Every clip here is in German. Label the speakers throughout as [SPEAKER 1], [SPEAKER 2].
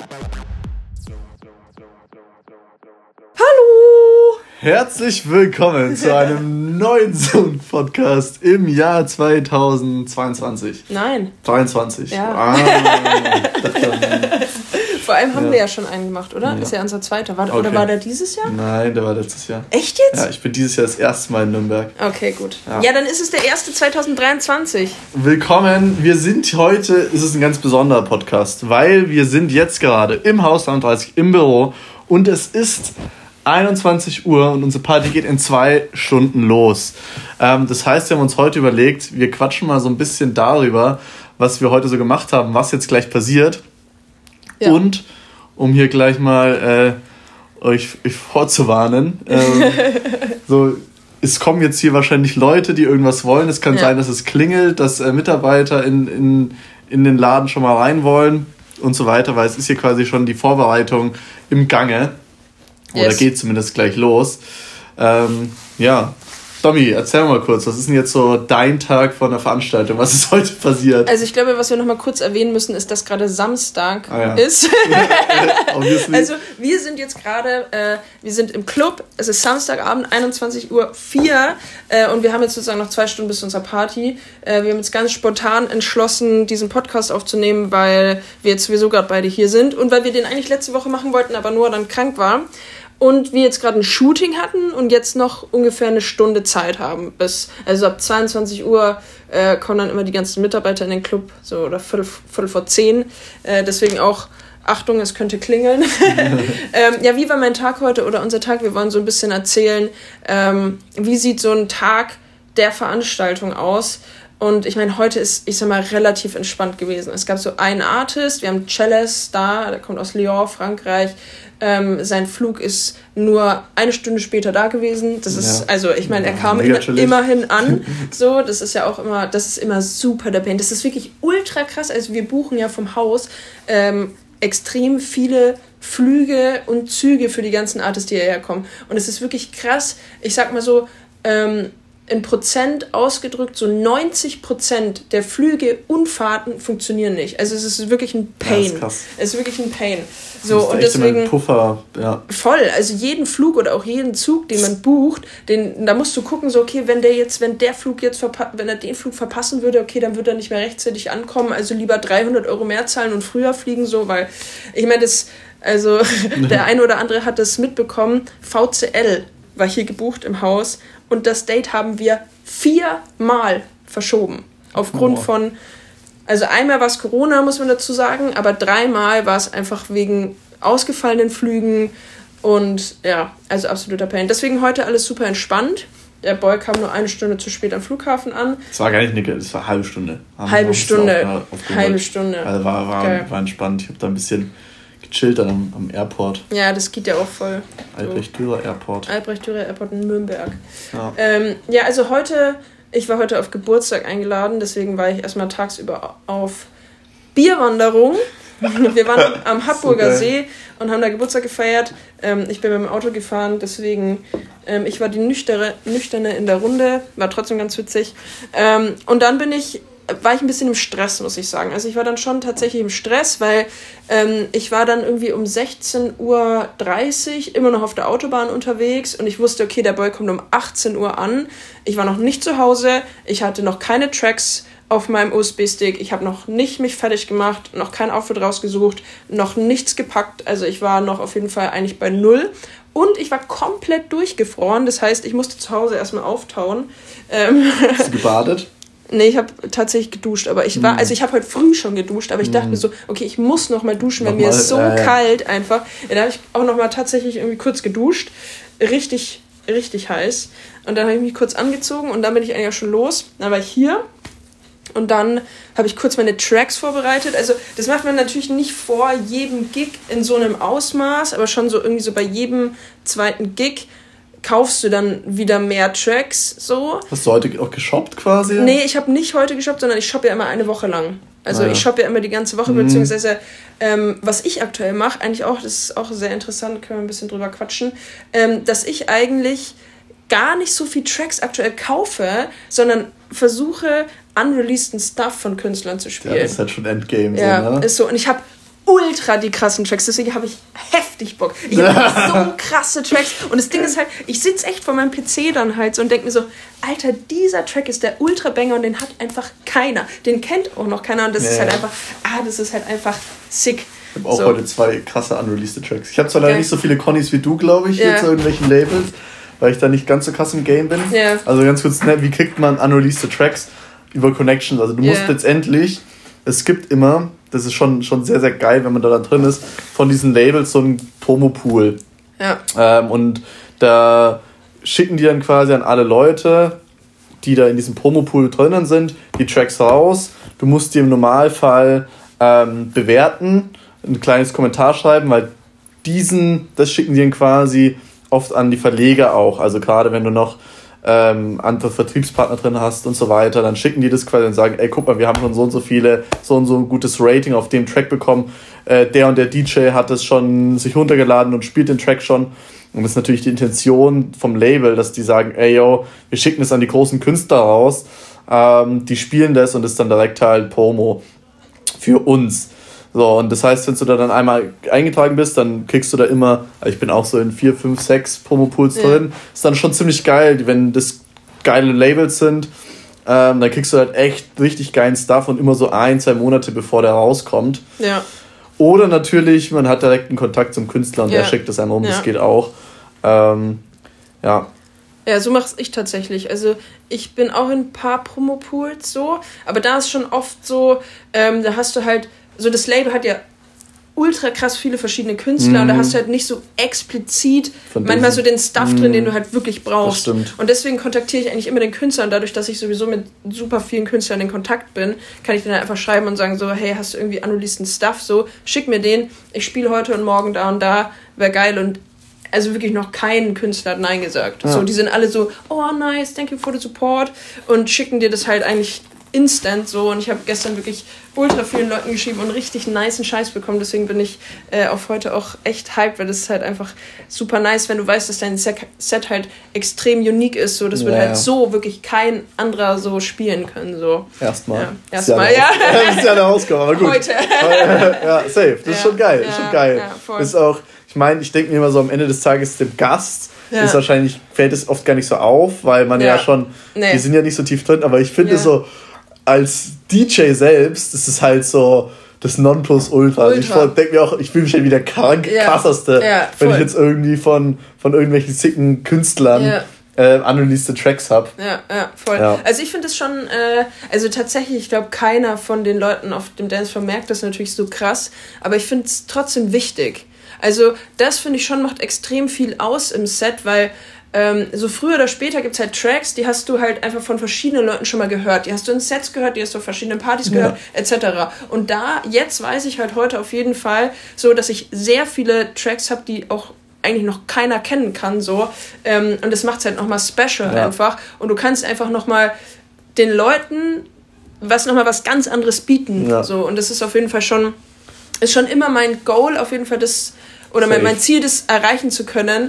[SPEAKER 1] Hallo!
[SPEAKER 2] Herzlich willkommen zu einem neuen Zoom-Podcast im Jahr 2022.
[SPEAKER 1] Nein.
[SPEAKER 2] 23.
[SPEAKER 1] Ja. Vor allem haben wir ja schon einen gemacht, oder? Ja. Ist ja unser zweiter. Oder war der dieses Jahr?
[SPEAKER 2] Nein, der war letztes Jahr.
[SPEAKER 1] Echt jetzt?
[SPEAKER 2] Ja, ich bin dieses Jahr das erste Mal in Nürnberg.
[SPEAKER 1] Okay, gut. Ja, dann ist es der erste 2023.
[SPEAKER 2] Willkommen. Es ist ein ganz besonderer Podcast, weil wir sind jetzt gerade im Haus 33 im Büro und es ist 21 Uhr und unsere Party geht in 2 Stunden los. Das heißt, wir haben uns heute überlegt, wir quatschen mal so ein bisschen darüber, was wir heute so gemacht haben, was jetzt gleich passiert. Ja. Und um hier gleich mal euch vorzuwarnen, es kommen jetzt hier wahrscheinlich Leute, die irgendwas wollen. Es kann sein, dass es klingelt, dass Mitarbeiter in den Laden schon mal rein wollen und so weiter, weil es ist hier quasi schon die Vorbereitung im Gange. Oder geht zumindest gleich los. Tommy, erzähl mal kurz, was ist denn jetzt so dein Tag von der Veranstaltung? Was ist heute passiert?
[SPEAKER 1] Also ich glaube, was wir noch mal kurz erwähnen müssen, ist, dass gerade Samstag ist. Also wir sind jetzt gerade, wir sind im Club, es ist Samstagabend, 21:04 Uhr und wir haben jetzt sozusagen noch 2 Stunden bis zu unserer Party. Wir haben jetzt ganz spontan entschlossen, diesen Podcast aufzunehmen, weil wir jetzt sowieso gerade beide hier sind und weil wir den eigentlich letzte Woche machen wollten, aber Noah dann krank war. Und wir jetzt gerade ein Shooting hatten und jetzt noch ungefähr 1 Stunde Zeit haben. Also ab 22 Uhr kommen dann immer die ganzen Mitarbeiter in den Club, so oder Viertel vor 10. Deswegen auch, Achtung, es könnte klingeln. Wie war mein Tag heute oder unser Tag? Wir wollen so ein bisschen erzählen, wie sieht so ein Tag der Veranstaltung aus? Und ich meine, heute ist, ich sag mal, relativ entspannt gewesen. Es gab so einen Artist, wir haben Celles da, der kommt aus Lyon, Frankreich. Sein Flug ist nur 1 Stunde später da gewesen. Das ist, also ich meine, er kam immerhin an. So, das ist ja auch immer, das ist immer super der Band. Das ist wirklich ultra krass. Also wir buchen ja vom Haus extrem viele Flüge und Züge für die ganzen Artists, die hierher kommen. Und es ist wirklich krass. Ich sag mal so, in Prozent ausgedrückt, so 90% der Flüge und Fahrten funktionieren nicht. Also es ist wirklich ein Pain. Ja, ist krass. Es ist wirklich ein Pain. So, und deswegen
[SPEAKER 2] Puffer, ja.
[SPEAKER 1] Voll. Also jeden Flug oder auch jeden Zug, den man bucht, da musst du gucken, so okay, wenn er den Flug verpassen würde, okay, dann wird er nicht mehr rechtzeitig ankommen. Also lieber 300 € mehr zahlen und früher fliegen, so, weil ich meine, der eine oder andere hat das mitbekommen. VCL war hier gebucht im Haus. Und das Date haben wir 4-mal verschoben. Aufgrund von, also einmal war es Corona, muss man dazu sagen, aber 3-mal war es einfach wegen ausgefallenen Flügen und ja, also absoluter Pain. Deswegen heute alles super entspannt. Der Boy kam nur 1 Stunde zu spät am Flughafen an.
[SPEAKER 2] Es war gar nicht das war eine halbe Stunde.
[SPEAKER 1] Halbe Stunde.
[SPEAKER 2] Also war entspannt. Ich habe da ein bisschen gechillt dann am Airport.
[SPEAKER 1] Ja, das geht ja auch voll.
[SPEAKER 2] Albrecht-Dürer Airport.
[SPEAKER 1] Albrecht-Dürer Airport in Nürnberg. Ja, also ich war heute auf Geburtstag eingeladen, deswegen war ich erstmal tagsüber auf Bierwanderung. Wir waren am Hamburger See und haben da Geburtstag gefeiert. Ich bin mit dem Auto gefahren, deswegen ich war die Nüchterne in der Runde, war trotzdem ganz witzig. Und dann war ich ein bisschen im Stress, muss ich sagen. Also ich war dann schon tatsächlich im Stress, weil ich war dann irgendwie um 16:30 Uhr immer noch auf der Autobahn unterwegs und ich wusste, okay, der Boy kommt um 18 Uhr an. Ich war noch nicht zu Hause, ich hatte noch keine Tracks auf meinem USB-Stick, ich habe noch nicht mich fertig gemacht, noch kein Outfit rausgesucht, noch nichts gepackt. Also ich war noch auf jeden Fall eigentlich bei 0. Und ich war komplett durchgefroren, das heißt, ich musste zu Hause erstmal auftauen.
[SPEAKER 2] Hast du gebadet?
[SPEAKER 1] Nee, ich habe tatsächlich geduscht, aber ich habe heute früh schon geduscht, aber ich dachte mir so, okay, ich muss noch mal duschen, weil mir ist so kalt einfach. Ja, da habe ich auch noch mal tatsächlich irgendwie kurz geduscht, richtig, richtig heiß. Und dann habe ich mich kurz angezogen und dann bin ich eigentlich auch schon los. Dann war ich hier und dann habe ich kurz meine Tracks vorbereitet. Also das macht man natürlich nicht vor jedem Gig in so einem Ausmaß, aber schon so irgendwie so bei jedem zweiten Gig kaufst du dann wieder mehr Tracks, so.
[SPEAKER 2] Hast du heute auch geshoppt quasi?
[SPEAKER 1] Nee, ich habe nicht heute geshoppt, sondern ich shoppe ja immer eine Woche lang. Also ich shoppe ja immer die ganze Woche, beziehungsweise was ich aktuell mache, eigentlich auch, das ist auch sehr interessant, können wir ein bisschen drüber quatschen, dass ich eigentlich gar nicht so viel Tracks aktuell kaufe, sondern versuche, unreleaseden Stuff von Künstlern zu spielen.
[SPEAKER 2] Ja, das ist halt schon Endgame.
[SPEAKER 1] Ja,
[SPEAKER 2] so, ne?
[SPEAKER 1] Ist so. Und ich habe ultra die krassen Tracks, deswegen habe ich heftig Bock. Ich habe so krasse Tracks und das Ding ist halt, ich sitze echt vor meinem PC dann halt so und denke mir so, Alter, dieser Track ist der Ultra-Banger und den hat einfach keiner. Den kennt auch noch keiner und das ist halt einfach, das ist halt einfach sick.
[SPEAKER 2] Ich habe auch heute 2 krasse unreleased Tracks. Ich habe zwar leider nicht so viele Connies wie du, glaube ich, jetzt irgendwelchen Labels, weil ich da nicht ganz so krass im Game bin. Also ganz kurz, wie kriegt man unreleased Tracks über Connections? Also du musst letztendlich, es gibt immer, das ist schon sehr, sehr geil, wenn man da drin ist, von diesen Labels so ein Promo-Pool. Und da schicken die dann quasi an alle Leute, die da in diesem Promo-Pool drinnen sind, die Tracks raus. Du musst die im Normalfall bewerten, ein kleines Kommentar schreiben, weil das schicken die dann quasi oft an die Verleger auch. Also gerade wenn du noch andere Vertriebspartner drin hast und so weiter, dann schicken die das quasi und sagen, ey, guck mal, wir haben schon so und so ein gutes Rating auf dem Track bekommen. Der und der DJ hat es schon sich runtergeladen und spielt den Track schon. Und das ist natürlich die Intention vom Label, dass die sagen, ey, yo, wir schicken das an die großen Künstler raus. Die spielen das und das ist dann direkt halt Promo für uns. So, und das heißt, wenn du da dann einmal eingetragen bist, dann kriegst du da immer, ich bin auch so in 4, 5, 6 Promo-Pools drin, ist dann schon ziemlich geil, wenn das geile Labels sind, dann kriegst du halt echt richtig geilen Stuff und immer so 1, 2 Monate bevor der rauskommt. Ja. Oder natürlich, man hat direkt einen Kontakt zum Künstler und der schickt das einem rum, das geht auch. Ja,
[SPEAKER 1] so mache ich tatsächlich. Also ich bin auch in ein paar Promo-Pools so, aber da ist schon oft so, da hast du halt, so das Label hat ja ultra krass viele verschiedene Künstler und da hast du halt nicht so explizit manchmal so den Stuff drin, den du halt wirklich brauchst. Und deswegen kontaktiere ich eigentlich immer den Künstler und dadurch, dass ich sowieso mit super vielen Künstlern in Kontakt bin, kann ich dann einfach schreiben und sagen so, hey, hast du irgendwie unreleased Stuff? So, schick mir den, ich spiele heute und morgen da und da, wäre geil. Und also wirklich noch kein Künstler hat Nein gesagt. Ja. So, die sind alle so, oh nice, thank you for the support und schicken dir das halt eigentlich instant so und ich habe gestern wirklich ultra vielen Leuten geschrieben und richtig nicen Scheiß bekommen, deswegen bin ich auf heute auch echt hyped, weil das ist halt einfach super nice, wenn du weißt, dass dein Set halt extrem unique ist, so das würde halt so wirklich kein anderer so spielen können, so. Erstmal,
[SPEAKER 2] Das ist ja eine Ausgabe, aber gut. Heute. Ja, safe, das ist schon geil, Ja, voll. Das ist auch, ich denke mir immer so am Ende des Tages dem Gast ist wahrscheinlich, fällt es oft gar nicht so auf, weil man ja schon, wir sind ja nicht so tief drin, aber ich finde so, als DJ selbst ist es halt so das Nonplusultra. Also ich denke mir auch, ich fühle mich ja wie der krasseste, wenn ich jetzt irgendwie von irgendwelchen sicken Künstlern unreleased Tracks habe.
[SPEAKER 1] Ja, voll. Ja. Also ich finde es schon, also tatsächlich, ich glaube, keiner von den Leuten auf dem Dancefloor merkt das natürlich so krass, aber ich finde es trotzdem wichtig. Also das, finde ich schon, macht extrem viel aus im Set, weil so früher oder später gibt es halt Tracks, die hast du halt einfach von verschiedenen Leuten schon mal gehört. Die hast du in Sets gehört, die hast du auf verschiedenen Partys gehört, etc. Und jetzt weiß ich halt heute auf jeden Fall so, dass ich sehr viele Tracks habe, die auch eigentlich noch keiner kennen kann, so. Und das macht es halt nochmal special einfach. Und du kannst einfach nochmal den Leuten nochmal was ganz anderes bieten. Ja. So. Und das ist auf jeden Fall schon immer mein Goal, auf jeden Fall mein Ziel, das erreichen zu können,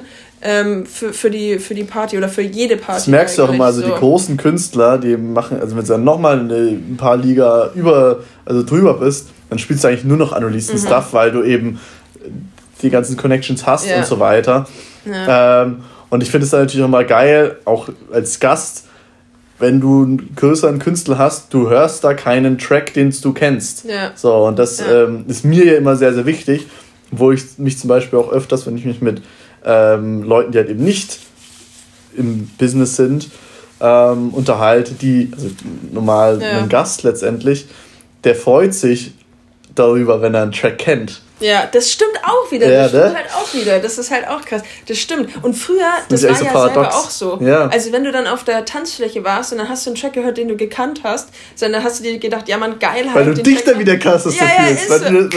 [SPEAKER 1] für die Party oder für jede Party.
[SPEAKER 2] Das merkst du auch immer, also die großen Künstler, die machen, also wenn du dann nochmal ein paar Liga drüber bist, dann spielst du eigentlich nur noch unreleased Stuff, weil du eben die ganzen Connections hast und so weiter. Ja. Und ich finde es dann natürlich auch mal geil, auch als Gast, wenn du einen größeren Künstler hast, du hörst da keinen Track, den du kennst. Ja. So, und das ist mir ja immer sehr, sehr wichtig, wo ich mich zum Beispiel auch öfters, wenn ich mich mit Leuten, die halt eben nicht im Business sind, unterhalte, die, also normal ein Gast letztendlich, der freut sich darüber, wenn er einen Track kennt.
[SPEAKER 1] Ja, das stimmt auch wieder. Das stimmt halt auch wieder. Das ist halt auch krass. Das stimmt. Und früher, das war ja selber auch so. Ja. Also wenn du dann auf der Tanzfläche warst und dann hast du einen Track gehört, den du gekannt hast, dann hast du dir gedacht, ja man, geil.
[SPEAKER 2] Weil du dich dann wieder krass dafür
[SPEAKER 1] ist.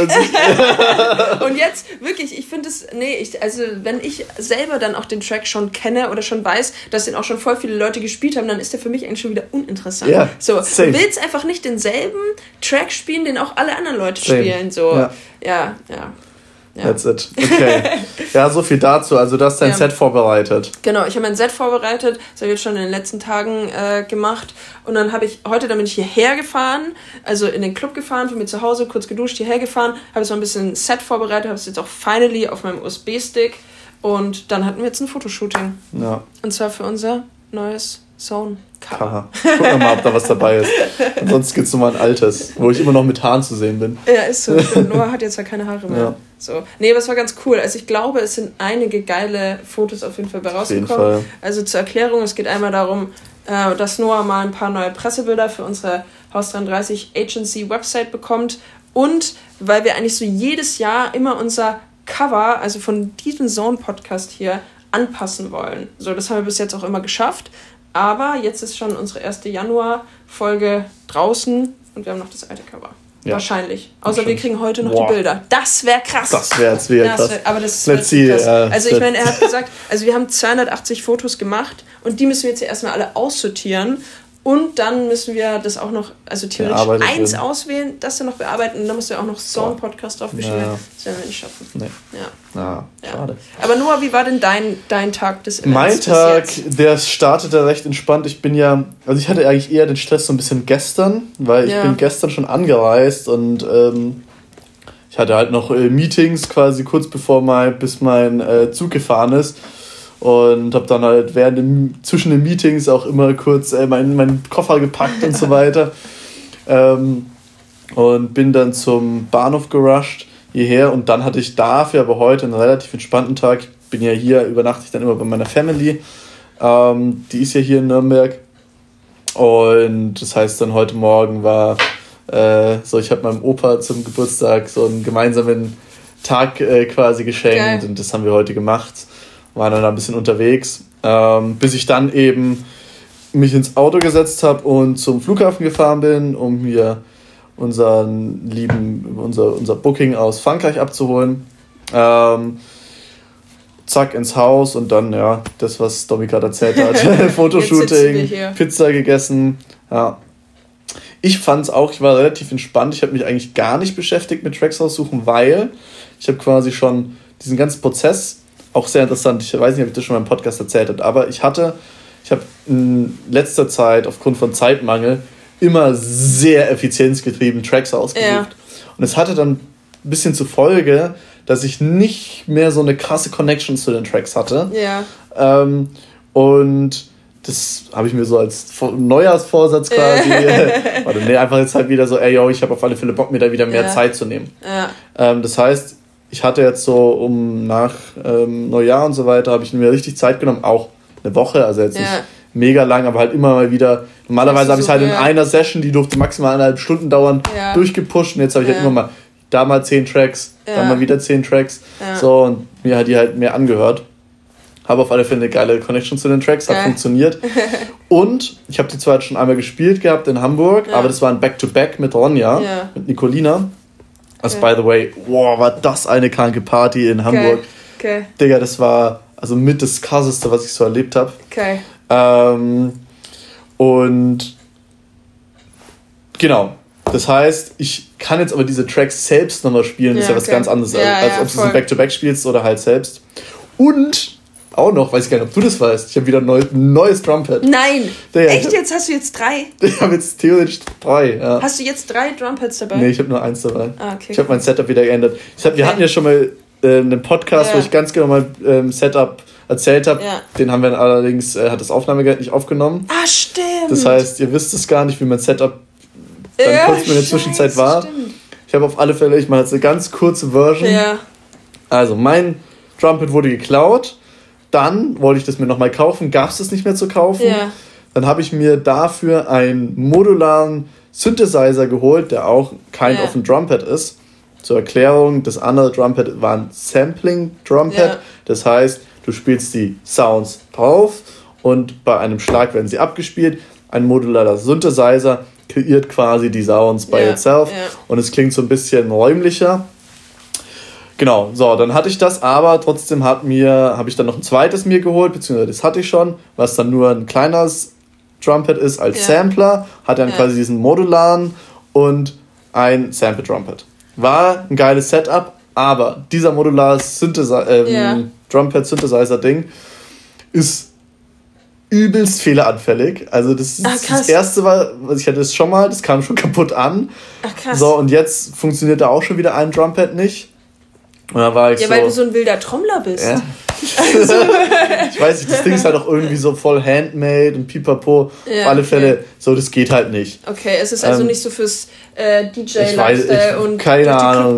[SPEAKER 1] Und jetzt, wirklich, ich finde es, also wenn ich selber dann auch den Track schon kenne oder schon weiß, dass den auch schon voll viele Leute gespielt haben, dann ist der für mich eigentlich schon wieder uninteressant. Ja, so, du willst einfach nicht denselben Track spielen, den auch alle anderen Leute spielen. So. Ja.
[SPEAKER 2] That's it. Okay. Ja, so viel dazu. Also du hast dein Set vorbereitet.
[SPEAKER 1] Genau, ich habe mein Set vorbereitet. Das habe ich jetzt schon in den letzten Tagen gemacht. Und dann bin ich hierher gefahren, also in den Club gefahren, von mir zu Hause, kurz geduscht, hierher gefahren, habe jetzt noch ein bisschen Set vorbereitet, habe es jetzt auch finally auf meinem USB-Stick. Und dann hatten wir jetzt ein Fotoshooting. Ja. Und zwar für unser neues Zone-Cover.
[SPEAKER 2] Gucken wir mal, ob da was dabei ist. Ansonsten gibt es nochmal ein altes, wo ich immer noch mit Haaren zu sehen bin.
[SPEAKER 1] Ja, ist so. Noah hat jetzt ja keine Haare mehr. Ja. So. Nee, aber es war ganz cool. Also ich glaube, es sind einige geile Fotos auf jeden Fall bei rausgekommen. Auf jeden Fall. Also zur Erklärung, es geht einmal darum, dass Noah mal ein paar neue Pressebilder für unsere Haus 33 Agency Website bekommt. Und weil wir eigentlich so jedes Jahr immer unser Cover, also von diesem Zone-Podcast hier, anpassen wollen. So, das haben wir bis jetzt auch immer geschafft. Aber jetzt ist schon unsere erste Januar-Folge draußen und wir haben noch das alte Cover. Ja. Wahrscheinlich. Außer wir kriegen heute noch die Bilder. Das wäre krass. Das wäre jetzt wieder krass. Aber das ist krass. Also ich meine, er hat gesagt, also wir haben 280 Fotos gemacht und die müssen wir jetzt erstmal alle aussortieren. Und dann müssen wir das auch noch, also theoretisch eins auswählen, das dann noch bearbeiten und dann musst du auch noch Song-Podcast draufmischen. Ja. Das werden wir nicht schaffen. Nee. Ja. Schade. Aber Noah, wie war denn dein Tag des Events?
[SPEAKER 2] Mein Tag, der startete recht entspannt. Ich hatte eigentlich eher den Stress so ein bisschen gestern, weil ich bin gestern schon angereist und ich hatte halt noch Meetings quasi kurz bis mein Zug gefahren ist. Und habe dann halt zwischen den Meetings auch immer kurz meinen Koffer gepackt und so weiter. Und bin dann zum Bahnhof gerusht hierher. Und dann hatte ich dafür aber heute einen relativ entspannten Tag. Ich bin ja hier, übernachte ich dann immer bei meiner Family. Die ist ja hier in Nürnberg. Und das heißt dann heute Morgen war ich habe meinem Opa zum Geburtstag so einen gemeinsamen Tag quasi geschenkt. Geil. Und das haben wir heute gemacht. Waren dann ein bisschen unterwegs, bis ich dann eben mich ins Auto gesetzt habe und zum Flughafen gefahren bin, um mir unser Booking aus Frankreich abzuholen. Zack, ins Haus und dann, das, was Domi gerade erzählt hat. Fotoshooting, Pizza gegessen. Ja. Ich war relativ entspannt. Ich habe mich eigentlich gar nicht beschäftigt mit Tracks raussuchen, weil ich habe quasi schon diesen ganzen Prozess, auch sehr interessant, ich weiß nicht, ob ich das schon mal im Podcast erzählt habe, aber ich habe in letzter Zeit aufgrund von Zeitmangel immer sehr effizienzgetrieben Tracks ausgesucht. Ja. Und es hatte dann ein bisschen zur Folge, dass ich nicht mehr so eine krasse Connection zu den Tracks hatte. Ja. Und das habe ich mir so als Neujahrsvorsatz quasi, einfach jetzt halt wieder so, ich habe auf alle Fälle Bock, mir da wieder mehr Zeit zu nehmen. Ja. Das heißt, ich hatte jetzt so nach Neujahr und so weiter, habe ich mir richtig Zeit genommen, auch eine Woche, also jetzt nicht mega lang, aber halt immer mal wieder. Normalerweise habe ich es halt in einer Session, die durfte maximal 1,5 Stunden dauern, durchgepusht und jetzt habe ich halt immer mal da mal 10 Tracks, dann mal wieder 10 Tracks, so und mir hat die halt mehr angehört. Habe auf alle Fälle eine geile Connection zu den Tracks, hat funktioniert. Und ich habe die zwar jetzt schon einmal gespielt gehabt in Hamburg, aber das war ein Back-to-Back mit Ronja, mit Nicolina. Also, by the way, war das eine kranke Party in Hamburg. Okay. Digga, das war also mit das Krasseste, was ich so erlebt habe. Okay. Und genau, das heißt, ich kann jetzt aber diese Tracks selbst nochmal spielen, das ist ja was ganz anderes, als ob du sie Back-to-Back spielst oder halt selbst. Und auch noch, weiß ich gar nicht, ob du das weißt, ich habe wieder ein neues Drumpad.
[SPEAKER 1] Nein! Echt jetzt? Hast du jetzt 3?
[SPEAKER 2] Ich habe jetzt theoretisch 3, ja.
[SPEAKER 1] Hast du jetzt 3 Drumpads dabei?
[SPEAKER 2] Nee, ich habe nur 1 dabei. Okay. Ich habe mein Setup wieder geändert. Wir hatten ja schon mal einen Podcast, wo ich ganz genau mein Setup erzählt habe. Ja. Den haben wir allerdings, hat das Aufnahmegerät nicht aufgenommen. Ah, stimmt! Das heißt, ihr wisst es gar nicht, wie mein Setup dann kurz in der Zwischenzeit war. Stimmt. Ich habe auf alle Fälle, ich mache jetzt eine ganz kurze Version. Ja. Also, mein Drumpad wurde geklaut. Dann wollte ich das mir nochmal kaufen, gab es das nicht mehr zu kaufen. Ja. Dann habe ich mir dafür einen modularen Synthesizer geholt, der auch kind of ein Drumpad ist. Zur Erklärung, das andere Drumpad war ein Sampling-Drumpad. Ja. Das heißt, du spielst die Sounds drauf und bei einem Schlag werden sie abgespielt. Ein modularer Synthesizer kreiert quasi die Sounds by itself und es klingt so ein bisschen räumlicher. Genau, so, dann hatte ich das, aber trotzdem habe ich dann noch ein zweites mir geholt, beziehungsweise das hatte ich schon, was dann nur ein kleines Drumpad ist als Sampler, hat dann quasi diesen modularen und ein Sample-Drumpad. War ein geiles Setup, Aber dieser modulare Drumpad-Synthesizer-Ding ist übelst fehleranfällig. Also das erste war, ich hatte es schon mal, das kam schon kaputt an.
[SPEAKER 1] Ach krass.
[SPEAKER 2] So, und jetzt funktioniert da auch schon wieder ein Drumpad nicht. Und dann war ich
[SPEAKER 1] weil du so ein wilder Trommler bist.
[SPEAKER 2] Ja. Also, ich weiß nicht, das Ding ist halt auch irgendwie so voll handmade und pipapo. Auf alle Fälle, so, das geht halt nicht.
[SPEAKER 1] Okay, es ist also nicht so fürs DJ-Lifestyle und
[SPEAKER 2] keine Ahnung,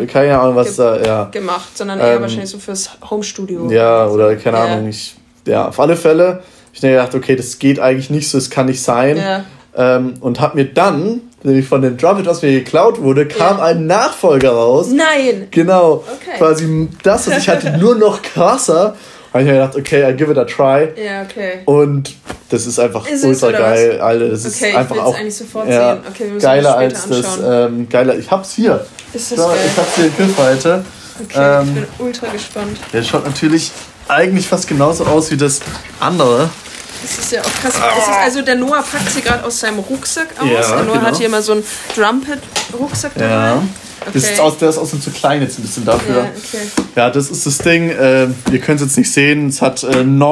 [SPEAKER 2] was da
[SPEAKER 1] gemacht, sondern eher wahrscheinlich so fürs Homestudio.
[SPEAKER 2] Ja, oder keine Ahnung. Auf alle Fälle ich habe gedacht, okay, das geht eigentlich nicht so, das kann nicht sein. Ja. Und habe mir dann, nämlich von dem Drumpad, was mir geklaut wurde, kam ein Nachfolger raus.
[SPEAKER 1] Nein!
[SPEAKER 2] Genau. Okay. Quasi das, was ich hatte, nur noch krasser. Habe ich mir gedacht, okay, I give it a try.
[SPEAKER 1] Ja, okay.
[SPEAKER 2] Und das ist einfach ultra geil, Alter. Das ist einfach auch eigentlich sofort sehen. Okay, wir müssen geiler als anschauen. Das. Geiler. Ich hab's hier.
[SPEAKER 1] Ist das geil?
[SPEAKER 2] Ich hab's hier in Griffweite.
[SPEAKER 1] Okay, ich bin ultra gespannt.
[SPEAKER 2] Der schaut natürlich eigentlich fast genauso aus wie das andere.
[SPEAKER 1] Das ist ja auch krass. Das ist also, der Noah packt sie gerade aus seinem Rucksack aus. Ja, der Noah hat hier immer so einen Drumpad-Rucksack dabei.
[SPEAKER 2] Ja. Okay. Der ist außerdem zu klein jetzt ein bisschen dafür.
[SPEAKER 1] Ja, okay.
[SPEAKER 2] Ja, das ist das Ding. Ihr könnt es jetzt nicht sehen. Es hat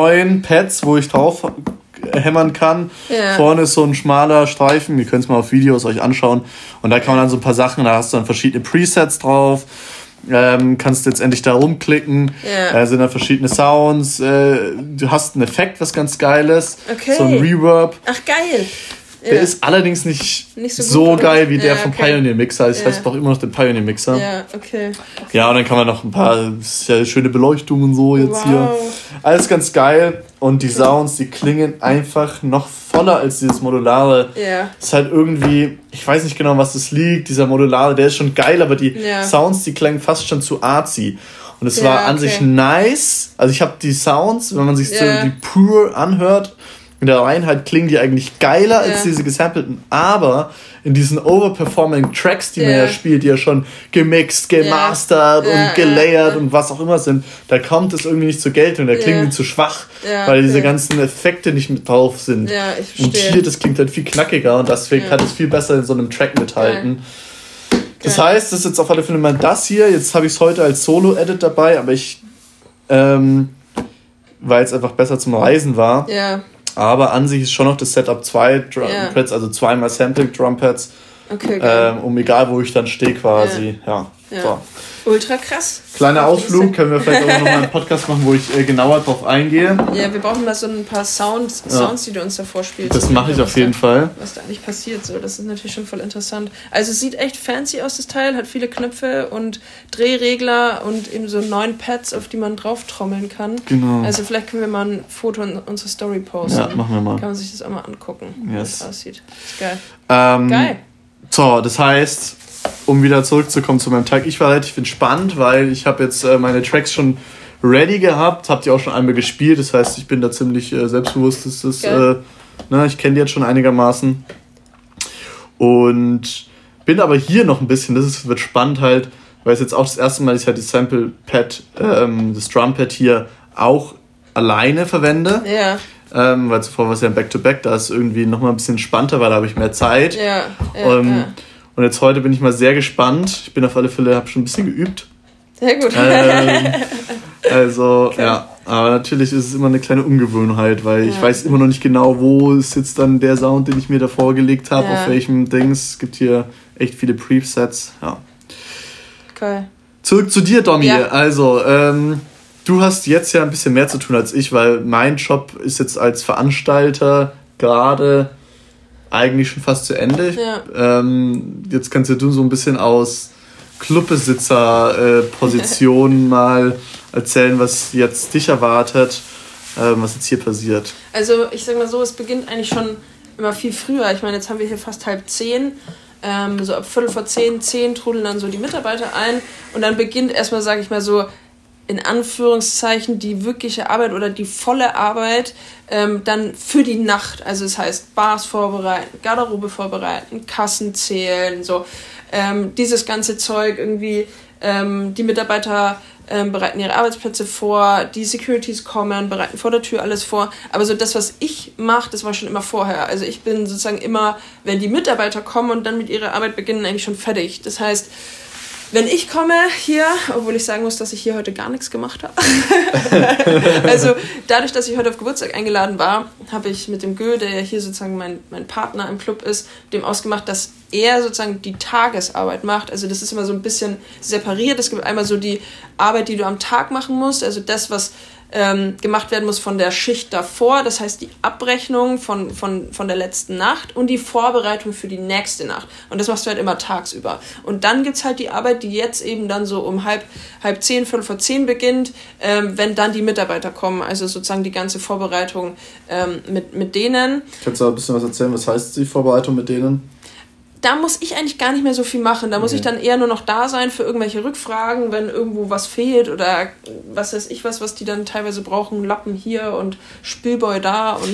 [SPEAKER 2] 9 Pads, wo ich drauf hämmern kann. Ja. Vorne ist so ein schmaler Streifen. Ihr könnt es mal auf Videos euch anschauen. Und da kann man dann so ein paar Sachen, da hast du dann verschiedene Presets drauf. Kannst jetzt endlich da rumklicken, sind dann verschiedene Sounds, du hast einen Effekt, was ganz geil ist, so ein Reverb.
[SPEAKER 1] Ach geil.
[SPEAKER 2] Der ist allerdings nicht so geil wie der vom Pioneer Mixer. Das heißt, ich brauche immer noch den Pioneer Mixer.
[SPEAKER 1] Ja, okay.
[SPEAKER 2] Ja, und dann kann man noch ein paar schöne Beleuchtungen so jetzt hier. Alles ganz geil. Und die Sounds, die klingen einfach noch voller als dieses Modulare. Ja. Ist halt irgendwie, ich weiß nicht genau, was das liegt. Dieser Modulare, der ist schon geil, aber die Sounds, die klingen fast schon zu artsy. Und es war an sich nice. Also ich habe die Sounds, wenn man sich so die pure anhört, in der Reinheit klingen die eigentlich geiler als diese gesampelten, aber in diesen overperforming Tracks, die man ja spielt, die ja schon gemixt, gemastert und gelayert und was auch immer sind, da kommt es irgendwie nicht zur Geltung, da klingen die zu schwach, weil diese ganzen Effekte nicht mit drauf sind.
[SPEAKER 1] Ja, ich verstehe.
[SPEAKER 2] Und hier, das klingt halt viel knackiger und deswegen kann es viel besser in so einem Track mithalten. Das heißt, das ist jetzt auf alle Fälle mal das hier, jetzt habe ich es heute als Solo-Edit dabei, aber weil es einfach besser zum Reisen war.
[SPEAKER 1] Ja.
[SPEAKER 2] Aber an sich ist schon noch das Setup 2 Drumpads, also zweimal Sampling Drumpads, um egal wo ich dann stehe quasi. Ja. So.
[SPEAKER 1] Ultra krass.
[SPEAKER 2] Kleiner Ausflug, können wir vielleicht auch noch mal einen Podcast machen, wo ich genauer drauf eingehe.
[SPEAKER 1] Ja, wir brauchen mal so ein paar Sounds, die du uns da vorspielst.
[SPEAKER 2] Das mache ich auf jeden Fall.
[SPEAKER 1] Was da eigentlich passiert, so, das ist natürlich schon voll interessant. Also es sieht echt fancy aus, das Teil, hat viele Knöpfe und Drehregler und eben so 9 Pads, auf die man drauf trommeln kann.
[SPEAKER 2] Genau.
[SPEAKER 1] Also vielleicht können wir mal ein Foto in unsere Story posten.
[SPEAKER 2] Ja, machen wir mal.
[SPEAKER 1] Kann man sich das auch mal angucken, wie das aussieht. Ist geil.
[SPEAKER 2] Geil. So, das heißt, um wieder zurückzukommen zu meinem Tag, ich war relativ entspannt, weil ich habe jetzt meine Tracks schon ready gehabt, habe die auch schon einmal gespielt, das heißt, ich bin da ziemlich selbstbewusst, ich kenne die jetzt schon einigermaßen und bin aber hier noch ein bisschen, wird spannend halt, weil es jetzt auch das erste Mal ist, halt das Sample-Pad, das Drumpad hier auch alleine verwende. Ja. Weil zuvor war es ja ein Back-to-Back, da ist es irgendwie nochmal ein bisschen entspannter, weil da habe ich mehr Zeit. Und jetzt heute bin ich mal sehr gespannt. Ich bin auf alle Fälle, habe schon ein bisschen geübt.
[SPEAKER 1] Sehr gut.
[SPEAKER 2] Aber natürlich ist es immer eine kleine Ungewohnheit, weil ich weiß immer noch nicht genau, wo ist jetzt dann der Sound, den ich mir da vorgelegt habe, auf welchem Dings. Es gibt hier echt viele Presets. Ja.
[SPEAKER 1] Geil.
[SPEAKER 2] Zurück zu dir, Domi. Ja. Also, du hast jetzt ja ein bisschen mehr zu tun als ich, weil mein Job ist jetzt als Veranstalter gerade eigentlich schon fast zu Ende. Ja. Jetzt kannst du so ein bisschen aus Clubbesitzer-Position mal erzählen, was jetzt dich erwartet, was jetzt hier passiert.
[SPEAKER 1] Also ich sag mal so, es beginnt eigentlich schon immer viel früher. Ich meine, jetzt haben wir hier fast 9:30. So ab 9:45, 10 trudeln dann so die Mitarbeiter ein und dann beginnt erstmal, sage ich mal so, in Anführungszeichen die wirkliche Arbeit oder die volle Arbeit dann für die Nacht. Also das heißt Bars vorbereiten, Garderobe vorbereiten, Kassen zählen, so dieses ganze Zeug irgendwie. Die Mitarbeiter bereiten ihre Arbeitsplätze vor, die Securities kommen, bereiten vor der Tür alles vor. Aber so das, was ich mache, das war schon immer vorher. Also ich bin sozusagen immer, wenn die Mitarbeiter kommen und dann mit ihrer Arbeit beginnen, eigentlich schon fertig. Das heißt, Wenn ich komme hier, obwohl ich sagen muss, dass ich hier heute gar nichts gemacht habe. Also dadurch, dass ich heute auf Geburtstag eingeladen war, habe ich mit dem Gö, der ja hier sozusagen mein Partner im Club ist, dem ausgemacht, dass er sozusagen die Tagesarbeit macht. Also das ist immer so ein bisschen separiert. Es gibt einmal so die Arbeit, die du am Tag machen musst, also das, was gemacht werden muss von der Schicht davor, das heißt die Abrechnung von der letzten Nacht und die Vorbereitung für die nächste Nacht. Und das machst du halt immer tagsüber. Und dann gibt's halt die Arbeit, die jetzt eben dann so um halb 10, 5:45 beginnt, wenn dann die Mitarbeiter kommen, also sozusagen die ganze Vorbereitung mit denen.
[SPEAKER 2] Kannst du ein bisschen was erzählen, was heißt die Vorbereitung mit denen?
[SPEAKER 1] Da muss ich eigentlich gar nicht mehr so viel machen. Da muss ich dann eher nur noch da sein für irgendwelche Rückfragen, wenn irgendwo was fehlt oder was weiß ich was die dann teilweise brauchen. Lappen hier und Spülboy da. Und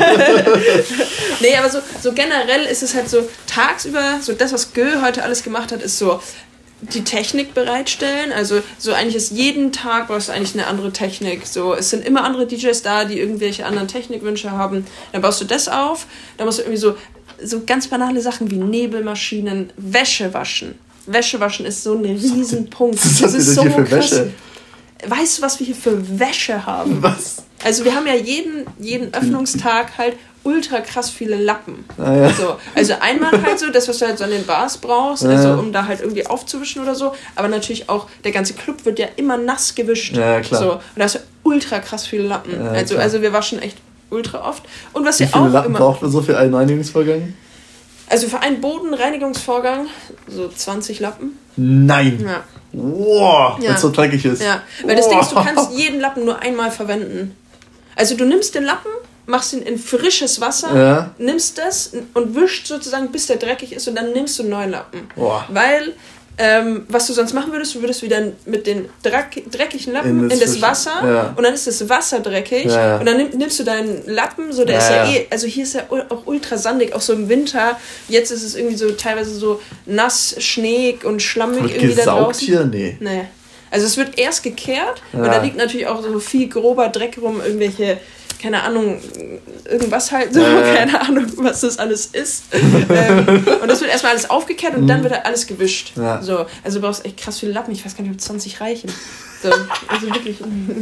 [SPEAKER 1] nee, aber so generell ist es halt so tagsüber, so das, was Gö heute alles gemacht hat, ist so die Technik bereitstellen. Also so eigentlich ist jeden Tag brauchst du eigentlich eine andere Technik. So, es sind immer andere DJs da, die irgendwelche anderen Technikwünsche haben. Dann baust du das auf. Dann musst du irgendwie so ganz banale Sachen wie Nebelmaschinen, Wäsche waschen. Wäsche waschen ist so ein Riesenpunkt. Das ist so für krass. Wäsche? Weißt du, was wir hier für Wäsche haben? Was? Also wir haben ja jeden Öffnungstag halt ultra krass viele Lappen. Ah, ja. So, also einmal halt so, das, was du halt so an den Bars brauchst, also um da halt irgendwie aufzuwischen oder so, aber natürlich auch, der ganze Club wird ja immer nass gewischt. Ja, klar. So, und da hast du ultra krass viele Lappen. Ja, also wir waschen echt ultra oft. Und was wir auch Lappen immer... braucht man so für einen Reinigungsvorgang? Also für einen Bodenreinigungsvorgang so 20 Lappen.
[SPEAKER 2] Nein! Ja. Wow, ja. Wenn es so dreckig ist.
[SPEAKER 1] Ja, weil das Ding ist, du kannst jeden Lappen nur einmal verwenden. Also du nimmst den Lappen, machst ihn in frisches Wasser, nimmst das und wischst sozusagen, bis der dreckig ist und dann nimmst du einen neuen Lappen. Wow. Weil... was du sonst machen würdest, du würdest wieder mit den dreckigen Lappen in das Wasser und dann ist das Wasser dreckig und dann nimmst du deinen Lappen, so der ist ja also hier ist ja auch ultra sandig, auch so im Winter, jetzt ist es irgendwie so teilweise so nass, schneeig und schlammig irgendwie da draußen. Hier? Nee. Also es wird erst gekehrt und da liegt natürlich auch so viel grober Dreck rum, irgendwelche, keine Ahnung, irgendwas halt so, keine Ahnung, was das alles ist. Und das wird erstmal alles aufgekehrt und dann wird halt alles gewischt. Ja. So, also du brauchst echt krass viele Lappen, ich weiß gar nicht, ob 20 reichen. So, also wirklich.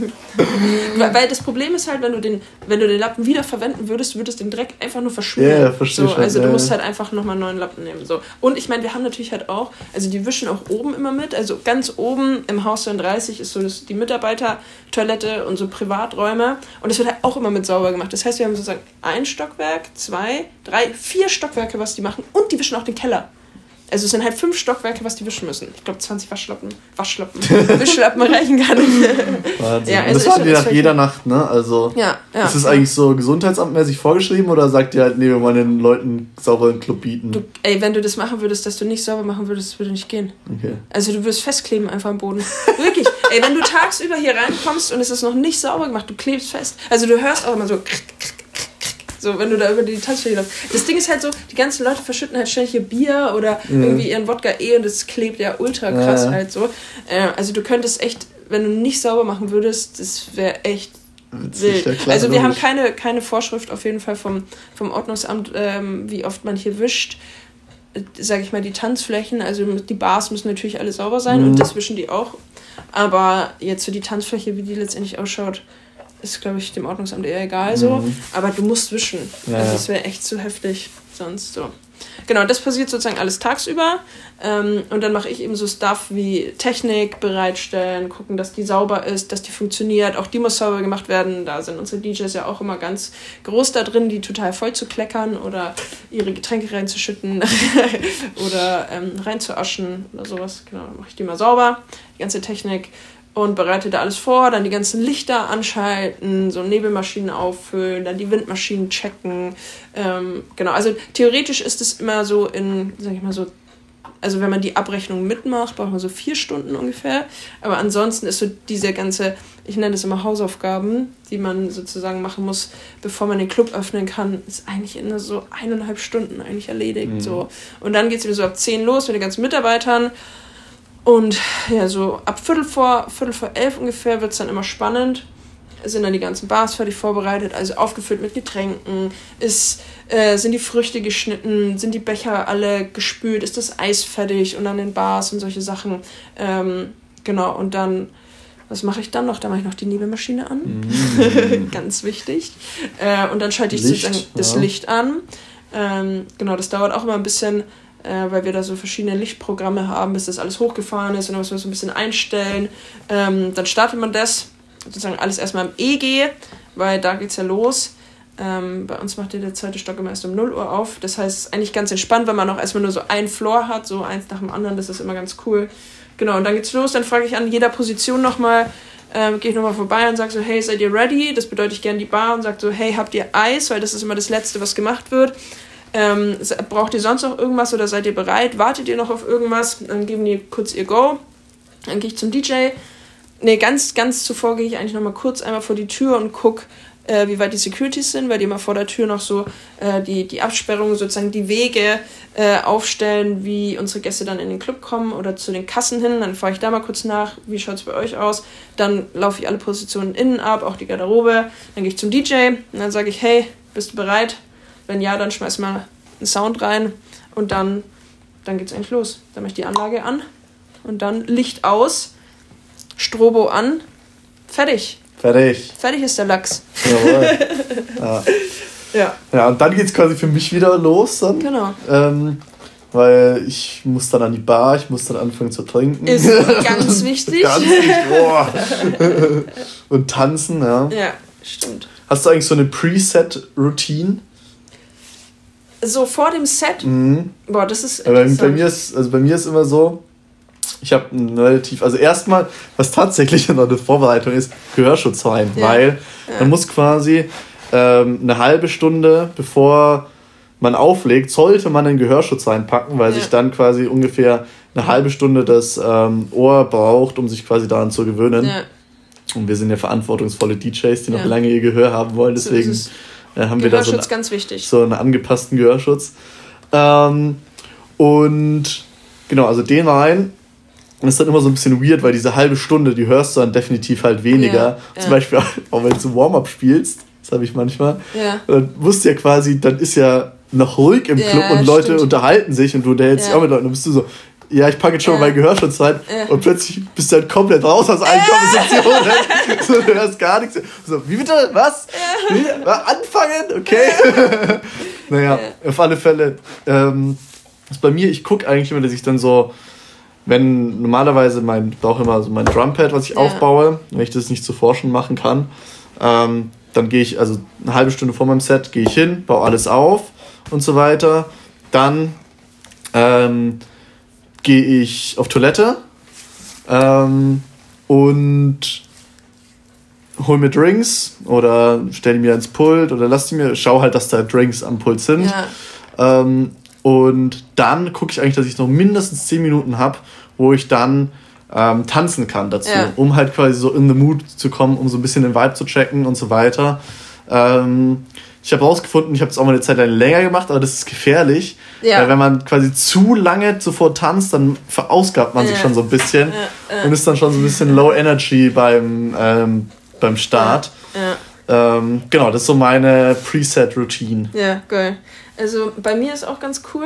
[SPEAKER 1] Weil das Problem ist halt, wenn du den Lappen wieder verwenden würdest, würdest du den Dreck einfach nur verschmieren. Ja, verstehe so, also du musst halt einfach nochmal einen neuen Lappen nehmen. So. Und ich meine, wir haben natürlich halt auch, also die wischen auch oben immer mit, also ganz oben im Haus 30 ist so die Mitarbeitertoilette und so Privaträume und das wird halt auch immer mit sauber gemacht. Das heißt, wir haben sozusagen 1 Stockwerk, 2, 3, 4 Stockwerke, was die machen und die wischen auch den Keller. Also es sind halt 5 Stockwerke, was die wischen müssen. Ich glaube 20 Waschlappen, Wischlappen reichen gar nicht.
[SPEAKER 2] Wahnsinn. Ja, also das machen die nach jeder Nacht, ne? Also ist es eigentlich so gesundheitsamtmäßig vorgeschrieben oder sagt ihr halt, nee, wir wollen den Leuten sauberen Club bieten?
[SPEAKER 1] Wenn du das machen würdest, dass du nicht sauber machen würdest, das würde nicht gehen. Okay. Also du würdest festkleben einfach am Boden. Wirklich. Wenn du tagsüber hier reinkommst und es ist noch nicht sauber gemacht, du klebst fest. Also du hörst auch immer so so, wenn du da über die Tanzfläche läufst. Das Ding ist halt so, die ganzen Leute verschütten halt ständig ihr Bier oder irgendwie ihren Wodka und das klebt ja ultra krass halt so. Also du könntest echt, wenn du nicht sauber machen würdest, das wäre echt wild. Also wir haben keine Vorschrift auf jeden Fall vom Ordnungsamt, wie oft man hier wischt. Sag ich mal, die Tanzflächen, also die Bars müssen natürlich alle sauber sein und das wischen die auch. Aber jetzt für die Tanzfläche, wie die letztendlich ausschaut, ist, glaube ich, dem Ordnungsamt eher egal so. Aber du musst wischen. Ja. Also es wäre echt zu heftig sonst so. Genau, das passiert sozusagen alles tagsüber. Und dann mache ich eben so Stuff wie Technik bereitstellen, gucken, dass die sauber ist, dass die funktioniert. Auch die muss sauber gemacht werden. Da sind unsere DJs ja auch immer ganz groß da drin, die total voll zu kleckern oder ihre Getränke reinzuschütten oder reinzuaschen oder sowas. Genau, dann mache ich die mal sauber, die ganze Technik. Und bereite da alles vor, dann die ganzen Lichter anschalten, so Nebelmaschinen auffüllen, dann die Windmaschinen checken. Genau, also theoretisch ist es immer so sag ich mal so, also wenn man die Abrechnung mitmacht, braucht man so 4 Stunden ungefähr. Aber ansonsten ist so diese ganze, ich nenne das immer Hausaufgaben, die man sozusagen machen muss, bevor man den Club öffnen kann, ist eigentlich in so 1,5 Stunden eigentlich erledigt. So. Und dann geht es wieder so ab 10 los mit den ganzen Mitarbeitern. Und ja, so ab Viertel vor 11 ungefähr wird es dann immer spannend. sind dann die ganzen Bars fertig vorbereitet, also aufgefüllt mit Getränken, sind die Früchte geschnitten, sind die Becher alle gespült, ist das Eis fertig und an den Bars und solche Sachen. Genau, und dann, was mache ich dann noch? Da mache ich noch die Nebelmaschine an. Ganz wichtig. Und dann schalte ich sozusagen das Licht an. Genau, das dauert auch immer ein bisschen, weil wir da so verschiedene Lichtprogramme haben, bis das alles hochgefahren ist und dann muss man so ein bisschen einstellen. Dann startet man das, sozusagen alles erstmal im EG, weil da geht's ja los. Bei uns macht der zweite Stock immer erst um 0 Uhr auf. Das heißt, es ist eigentlich ganz entspannt, wenn man auch erstmal nur so einen Floor hat, so eins nach dem anderen, das ist immer ganz cool. Genau, und dann geht's los, dann frage ich an jeder Position nochmal, gehe ich nochmal vorbei und sage so, hey, seid ihr ready? Das bedeutet, ich gehe in die Bar und sage so, hey, habt ihr Eis? Weil das ist immer das Letzte, was gemacht wird. Braucht ihr sonst noch irgendwas oder seid ihr bereit? Wartet ihr noch auf irgendwas? Dann geben die kurz ihr Go. Dann gehe ich zum DJ. Ganz zuvor gehe ich eigentlich nochmal kurz einmal vor die Tür und gucke, wie weit die Securities sind, weil die immer vor der Tür noch so die Absperrungen, sozusagen die Wege aufstellen, wie unsere Gäste dann in den Club kommen oder zu den Kassen hin. Dann fahre ich da mal kurz nach, wie schaut es bei euch aus. Dann laufe ich alle Positionen innen ab, auch die Garderobe. Dann gehe ich zum DJ und dann sage ich, hey, bist du bereit? Wenn ja, dann schmeiß mal einen Sound rein und dann geht's eigentlich los. Dann mache ich die Anlage an und dann Licht aus, Strobo an, fertig. Fertig ist der Lachs.
[SPEAKER 2] Jawohl. Ja, und dann geht's quasi für mich wieder los dann. Genau. Weil ich muss dann an die Bar, ich muss dann anfangen zu trinken. Ist ganz wichtig. Ganz wichtig, boah. Und tanzen, ja.
[SPEAKER 1] Ja, stimmt.
[SPEAKER 2] Hast du eigentlich so eine Preset-Routine?
[SPEAKER 1] So vor dem Set? Boah, das ist
[SPEAKER 2] interessant. Bei mir ist immer so, ich habe also erstmal, was tatsächlich noch eine Vorbereitung ist, Gehörschutz rein, weil man muss quasi eine halbe Stunde, bevor man auflegt, sollte man einen Gehörschutz reinpacken, weil sich dann quasi ungefähr eine halbe Stunde das Ohr braucht, um sich quasi daran zu gewöhnen. Ja. Und wir sind ja verantwortungsvolle DJs, die noch lange ihr Gehör haben wollen, deswegen haben wir da so einen angepassten Gehörschutz. Und genau, also den rein. Und das ist dann immer so ein bisschen weird, weil diese halbe Stunde, die hörst du dann definitiv halt weniger. Zum Beispiel auch wenn du Warm-Up spielst, das habe ich manchmal, dann musst du ja quasi, dann ist ja noch ruhig im Club und Leute unterhalten sich und du unterhältst dich auch mit Leuten. Dann bist du so, ja, ich packe jetzt schon mal meinen Gehörschutz rein und plötzlich bist du halt komplett raus aus allen Konversationen. So, du hörst gar nichts. So, wie bitte? Was? Anfangen? Okay. Naja, auf alle Fälle. Ist bei mir, ich gucke eigentlich immer, dass ich dann so, wenn normalerweise ich brauche immer so mein Drumpad, was ich aufbaue, wenn ich das nicht zuvor schon machen kann, dann gehe ich, also eine halbe Stunde vor meinem Set, gehe ich hin, baue alles auf und so weiter. Dann gehe ich auf Toilette und hol mir Drinks oder stelle mir ins Pult oder schau halt, dass da Drinks am Pult sind. Ja. Und dann gucke ich eigentlich, dass ich noch mindestens 10 Minuten habe, wo ich dann tanzen kann dazu, um halt quasi so in the mood zu kommen, um so ein bisschen den Vibe zu checken und so weiter. Ich habe rausgefunden, ich habe es auch mal eine Zeit lang länger gemacht, aber das ist gefährlich, weil wenn man quasi zu lange zuvor tanzt, dann verausgabt man sich schon so ein bisschen und ist dann schon so ein bisschen low energy beim Start. Genau, das ist so meine Preset-Routine.
[SPEAKER 1] Ja, geil. Also bei mir ist auch ganz cool.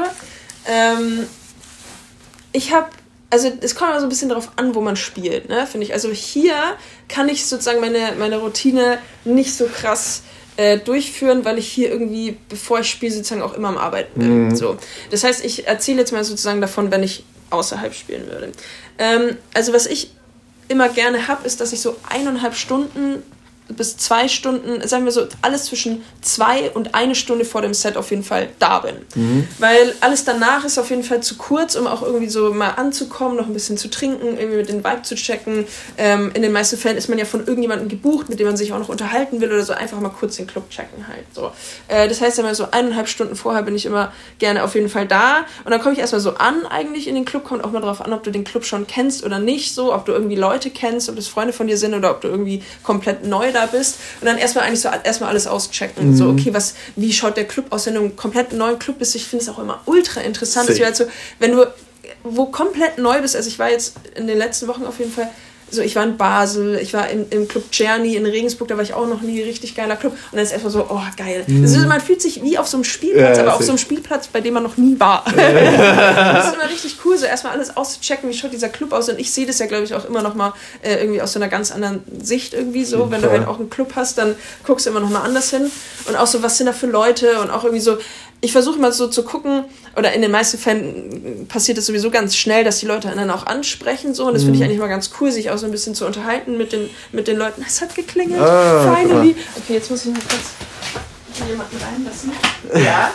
[SPEAKER 1] Es kommt immer so ein bisschen darauf an, wo man spielt, ne, finde ich. Also hier kann ich sozusagen meine Routine nicht so krass durchführen, weil ich hier irgendwie, bevor ich spiele, sozusagen auch immer am Arbeiten bin. So. Das heißt, ich erzähle jetzt mal sozusagen davon, wenn ich außerhalb spielen würde. Also was ich immer gerne habe, ist, dass ich so 1,5 Stunden bis 2 Stunden, sagen wir so, alles zwischen 2 und 1 Stunde vor dem Set auf jeden Fall da bin. Weil alles danach ist auf jeden Fall zu kurz, um auch irgendwie so mal anzukommen, noch ein bisschen zu trinken, irgendwie mit den Vibe zu checken. In den meisten Fällen ist man ja von irgendjemandem gebucht, mit dem man sich auch noch unterhalten will oder so, einfach mal kurz den Club checken halt. So. Das heißt, immer so 1,5 Stunden vorher bin ich immer gerne auf jeden Fall da. Und dann komme ich erstmal so an eigentlich in den Club, kommt auch mal drauf an, ob du den Club schon kennst oder nicht, so, ob du irgendwie Leute kennst, ob das Freunde von dir sind oder ob du irgendwie komplett neu da bist und dann erstmal alles auschecken. So, okay, wie schaut der Club aus, wenn du einen komplett neuen Club bist? Ich finde es auch immer ultra interessant. Halt so, wenn du wo komplett neu bist, also ich war jetzt in den letzten Wochen auf jeden Fall so, ich war in Basel, ich war im Club Czerny in Regensburg, da war ich auch noch nie, richtig geiler Club. Und dann ist einfach so, oh, geil. Also, man fühlt sich wie auf so einem Spielplatz, aber auf so einem Spielplatz, bei dem man noch nie war. Das ist immer richtig cool, so erstmal alles auszuchecken, wie schaut dieser Club aus. Und ich sehe das ja, glaube ich, auch immer noch mal irgendwie aus so einer ganz anderen Sicht irgendwie so. Wenn du halt auch einen Club hast, dann guckst du immer noch mal anders hin. Und auch so, was sind da für Leute und auch irgendwie so, ich versuche mal so zu gucken, oder in den meisten Fällen passiert es sowieso ganz schnell, dass die Leute einen auch ansprechen, so, und das finde ich eigentlich mal ganz cool, sich auch so ein bisschen zu unterhalten mit den Leuten. Es hat geklingelt, finally. Okay, jetzt muss ich mal kurz jemanden reinlassen. Ja.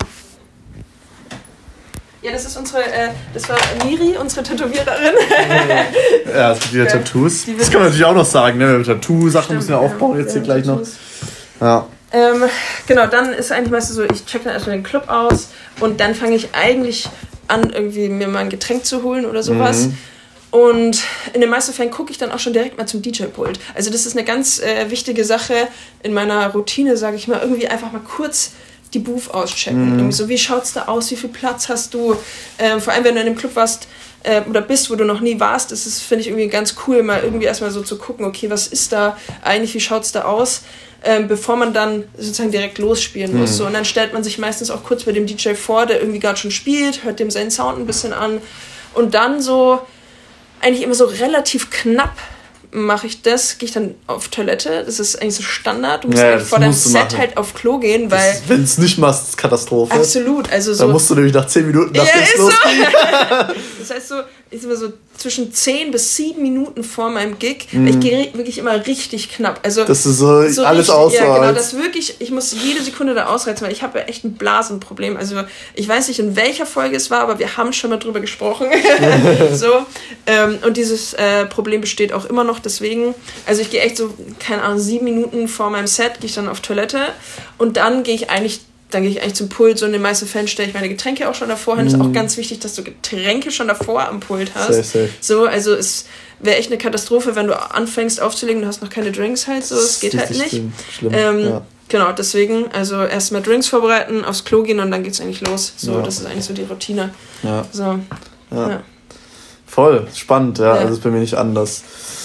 [SPEAKER 1] Ja, das ist das war Miri, unsere Tätowiererin.
[SPEAKER 2] Ja, es gibt wieder Tattoos. Das kann man natürlich auch noch sagen, ne? Tattoo-Sachen müssen wir aufbauen jetzt hier gleich Tattoos. Noch. Ja.
[SPEAKER 1] Genau, dann ist eigentlich meistens so, ich check dann erstmal den Club aus und dann fange ich eigentlich an, irgendwie mir mal ein Getränk zu holen oder sowas. Und in den meisten Fällen gucke ich dann auch schon direkt mal zum DJ-Pult. Also das ist eine ganz wichtige Sache in meiner Routine, sage ich mal, irgendwie einfach mal kurz die Booth auschecken. Irgendwie so, wie schaut's da aus, wie viel Platz hast du? Vor allem, wenn du in einem Club warst oder bist, wo du noch nie warst, ist es, finde ich, irgendwie ganz cool, mal irgendwie erstmal so zu gucken, okay, was ist da eigentlich, wie schaut's da aus? Bevor man dann sozusagen direkt losspielen muss. So. Und dann stellt man sich meistens auch kurz bei dem DJ vor, der irgendwie gerade schon spielt, hört dem seinen Sound ein bisschen an. Und dann so, eigentlich immer so relativ knapp mache ich das, gehe ich dann auf Toilette. Das ist eigentlich so Standard. Du musst vor deinem Set halt auf Klo gehen, weil...
[SPEAKER 2] Wenn es nicht machst, ist es Katastrophe.
[SPEAKER 1] Absolut. Also so,
[SPEAKER 2] dann musst du nämlich nach 10 Minuten losgehen.
[SPEAKER 1] So. Das heißt so, ich sag mal so zwischen 10 bis 7 Minuten vor meinem Gig, ich gehe wirklich immer richtig knapp. Also,
[SPEAKER 2] dass du so alles ausreizt.
[SPEAKER 1] Ja, genau, das wirklich, ich muss jede Sekunde da ausreizen, weil ich habe ja echt ein Blasenproblem. Also ich weiß nicht, in welcher Folge es war, aber wir haben schon mal drüber gesprochen. So, und dieses Problem besteht auch immer noch, deswegen, also ich gehe echt so, keine Ahnung, 7 Minuten vor meinem Set, gehe ich dann auf Toilette und dann gehe ich eigentlich zum Pult. So in den meisten Fällen stelle ich meine Getränke auch schon davor hin. Ist auch ganz wichtig, dass du Getränke schon davor am Pult hast. Safe. So, also es wäre echt eine Katastrophe, wenn du anfängst aufzulegen, du hast noch keine Drinks halt. So, es geht halt nicht. Schlimm. Genau, deswegen, also erstmal Drinks vorbereiten, aufs Klo gehen und dann geht's eigentlich los. So, das ist eigentlich so die Routine. Ja. So,
[SPEAKER 2] ja. Voll, spannend, ja. Also ist bei mir nicht anders.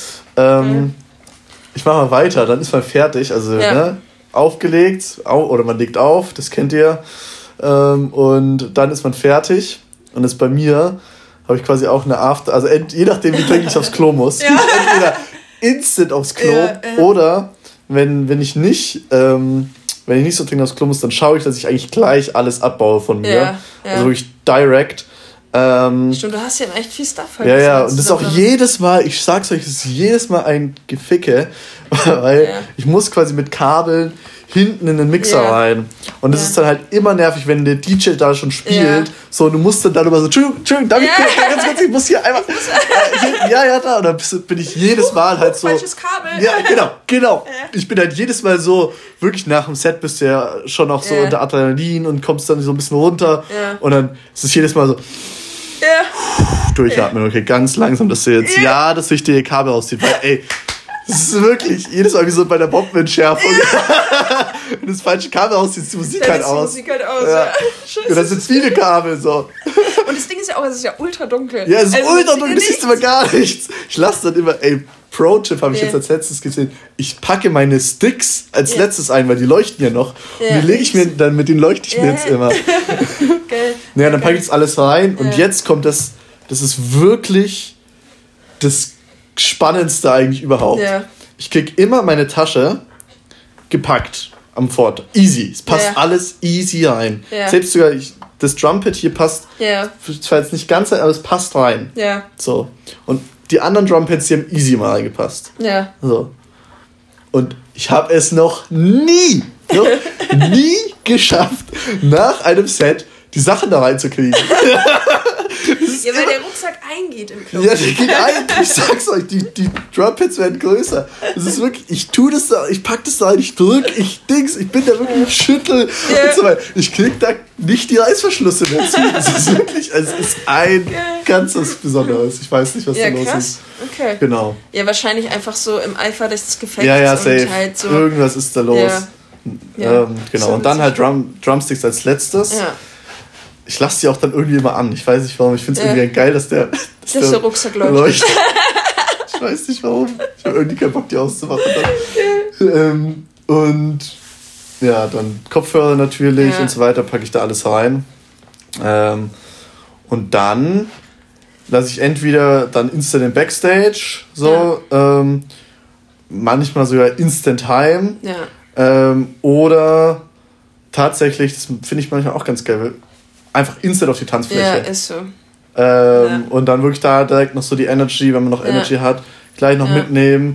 [SPEAKER 2] Ich mache mal weiter, dann ist man fertig. Also, ne? Aufgelegt, oder man legt auf, das kennt ihr, und dann ist man fertig und ist bei mir, habe ich quasi auch eine After, also je nachdem, wie dringend ich aufs Klo muss, gehe ich entweder instant aufs Klo oder wenn ich nicht so dringend aufs Klo muss, dann schaue ich, dass ich eigentlich gleich alles abbaue von mir, also wirklich direct.
[SPEAKER 1] Stimmt, du hast ja echt viel Stuff halt.
[SPEAKER 2] Ja, und das ist auch jedes Mal, ich sag's euch, das ist jedes Mal ein Geficke, weil ich muss quasi mit Kabeln hinten in den Mixer rein. Und das ist dann halt immer nervig, wenn der DJ da schon spielt. So, und du musst dann darüber so, Entschuldigung, darf ich ganz, ich muss hier einmal. Da. Und dann bin ich jedes Mal halt so.
[SPEAKER 1] Falsches Kabel.
[SPEAKER 2] Ja, genau. Ich bin halt jedes Mal so, wirklich nach dem Set bist du ja schon noch so unter Adrenalin und kommst dann so ein bisschen runter. Und dann ist es jedes Mal so. Durchatmen, okay, ganz langsam, dass du jetzt das wichtige Kabel auszieht, weil, ey, das ist wirklich jedes Mal wie so bei der Bombenentschärfung. Wenn du das falsche Kabel auszieht, ist die Musik halt aus. Und dann sind viele Kabel so.
[SPEAKER 1] Und das Ding ist ja auch, es ist ja ultra dunkel.
[SPEAKER 2] Ja, es ist ultra dunkel, du siehst immer gar nichts. Ich lasse dann immer, Pro-Tipp habe ich jetzt als letztes gesehen. Ich packe meine Sticks als letztes ein, weil die leuchten ja noch. Und die lege ich mir dann, mit denen leuchte ich mir jetzt immer. Geil. Naja, dann packe ich das alles rein. Und jetzt kommt das ist wirklich das Spannendste eigentlich überhaupt. Ja. Ich krieg immer meine Tasche gepackt am Fort. Easy. Es passt alles easy rein. Ja. Selbst sogar das Drumpad hier passt. Ja. Zwar jetzt nicht ganz, aber es passt rein. Ja. So. Und die anderen Drumpads, die haben easy mal reingepasst. Ja. So. Und ich habe es noch nie geschafft, nach einem Set die Sachen da reinzukriegen.
[SPEAKER 1] Ja, weil der Rucksack eingeht im Club.
[SPEAKER 2] Ja, der geht ein. Ich sag's euch, die Drumpads werden größer. Das ist wirklich, ich tue das da, ich pack das da rein, ich drück, ich bin da wirklich, ich schüttel und so weiter. Ich krieg da nicht die Reißverschlüsse mehr zu. Das ist wirklich, es ist ein ganz was Besonderes. Ich weiß nicht, was da los ist. Okay. Genau.
[SPEAKER 1] Ja, wahrscheinlich einfach so im Eifer des Gefechts.
[SPEAKER 2] Ja, safe. Und halt so. Irgendwas ist da los. Ja. Genau. So, und dann halt Drumsticks als letztes. Ja. Ich lasse die auch dann irgendwie immer an. Ich weiß nicht warum. Ich finde es irgendwie geil, dass der
[SPEAKER 1] Rucksack leuchtet.
[SPEAKER 2] Ich weiß nicht warum. Ich habe irgendwie keinen Bock, die auszumachen. Und ja, dann Kopfhörer natürlich und so weiter, packe ich da alles rein. Und dann lasse ich entweder dann instant in Backstage, manchmal sogar instant heim. Ja. Oder tatsächlich, das finde ich manchmal auch ganz geil, einfach instant auf die Tanzfläche. Ja, ist so. Und dann wirklich da direkt noch so die Energy, wenn man noch Energy hat, gleich noch mitnehmen.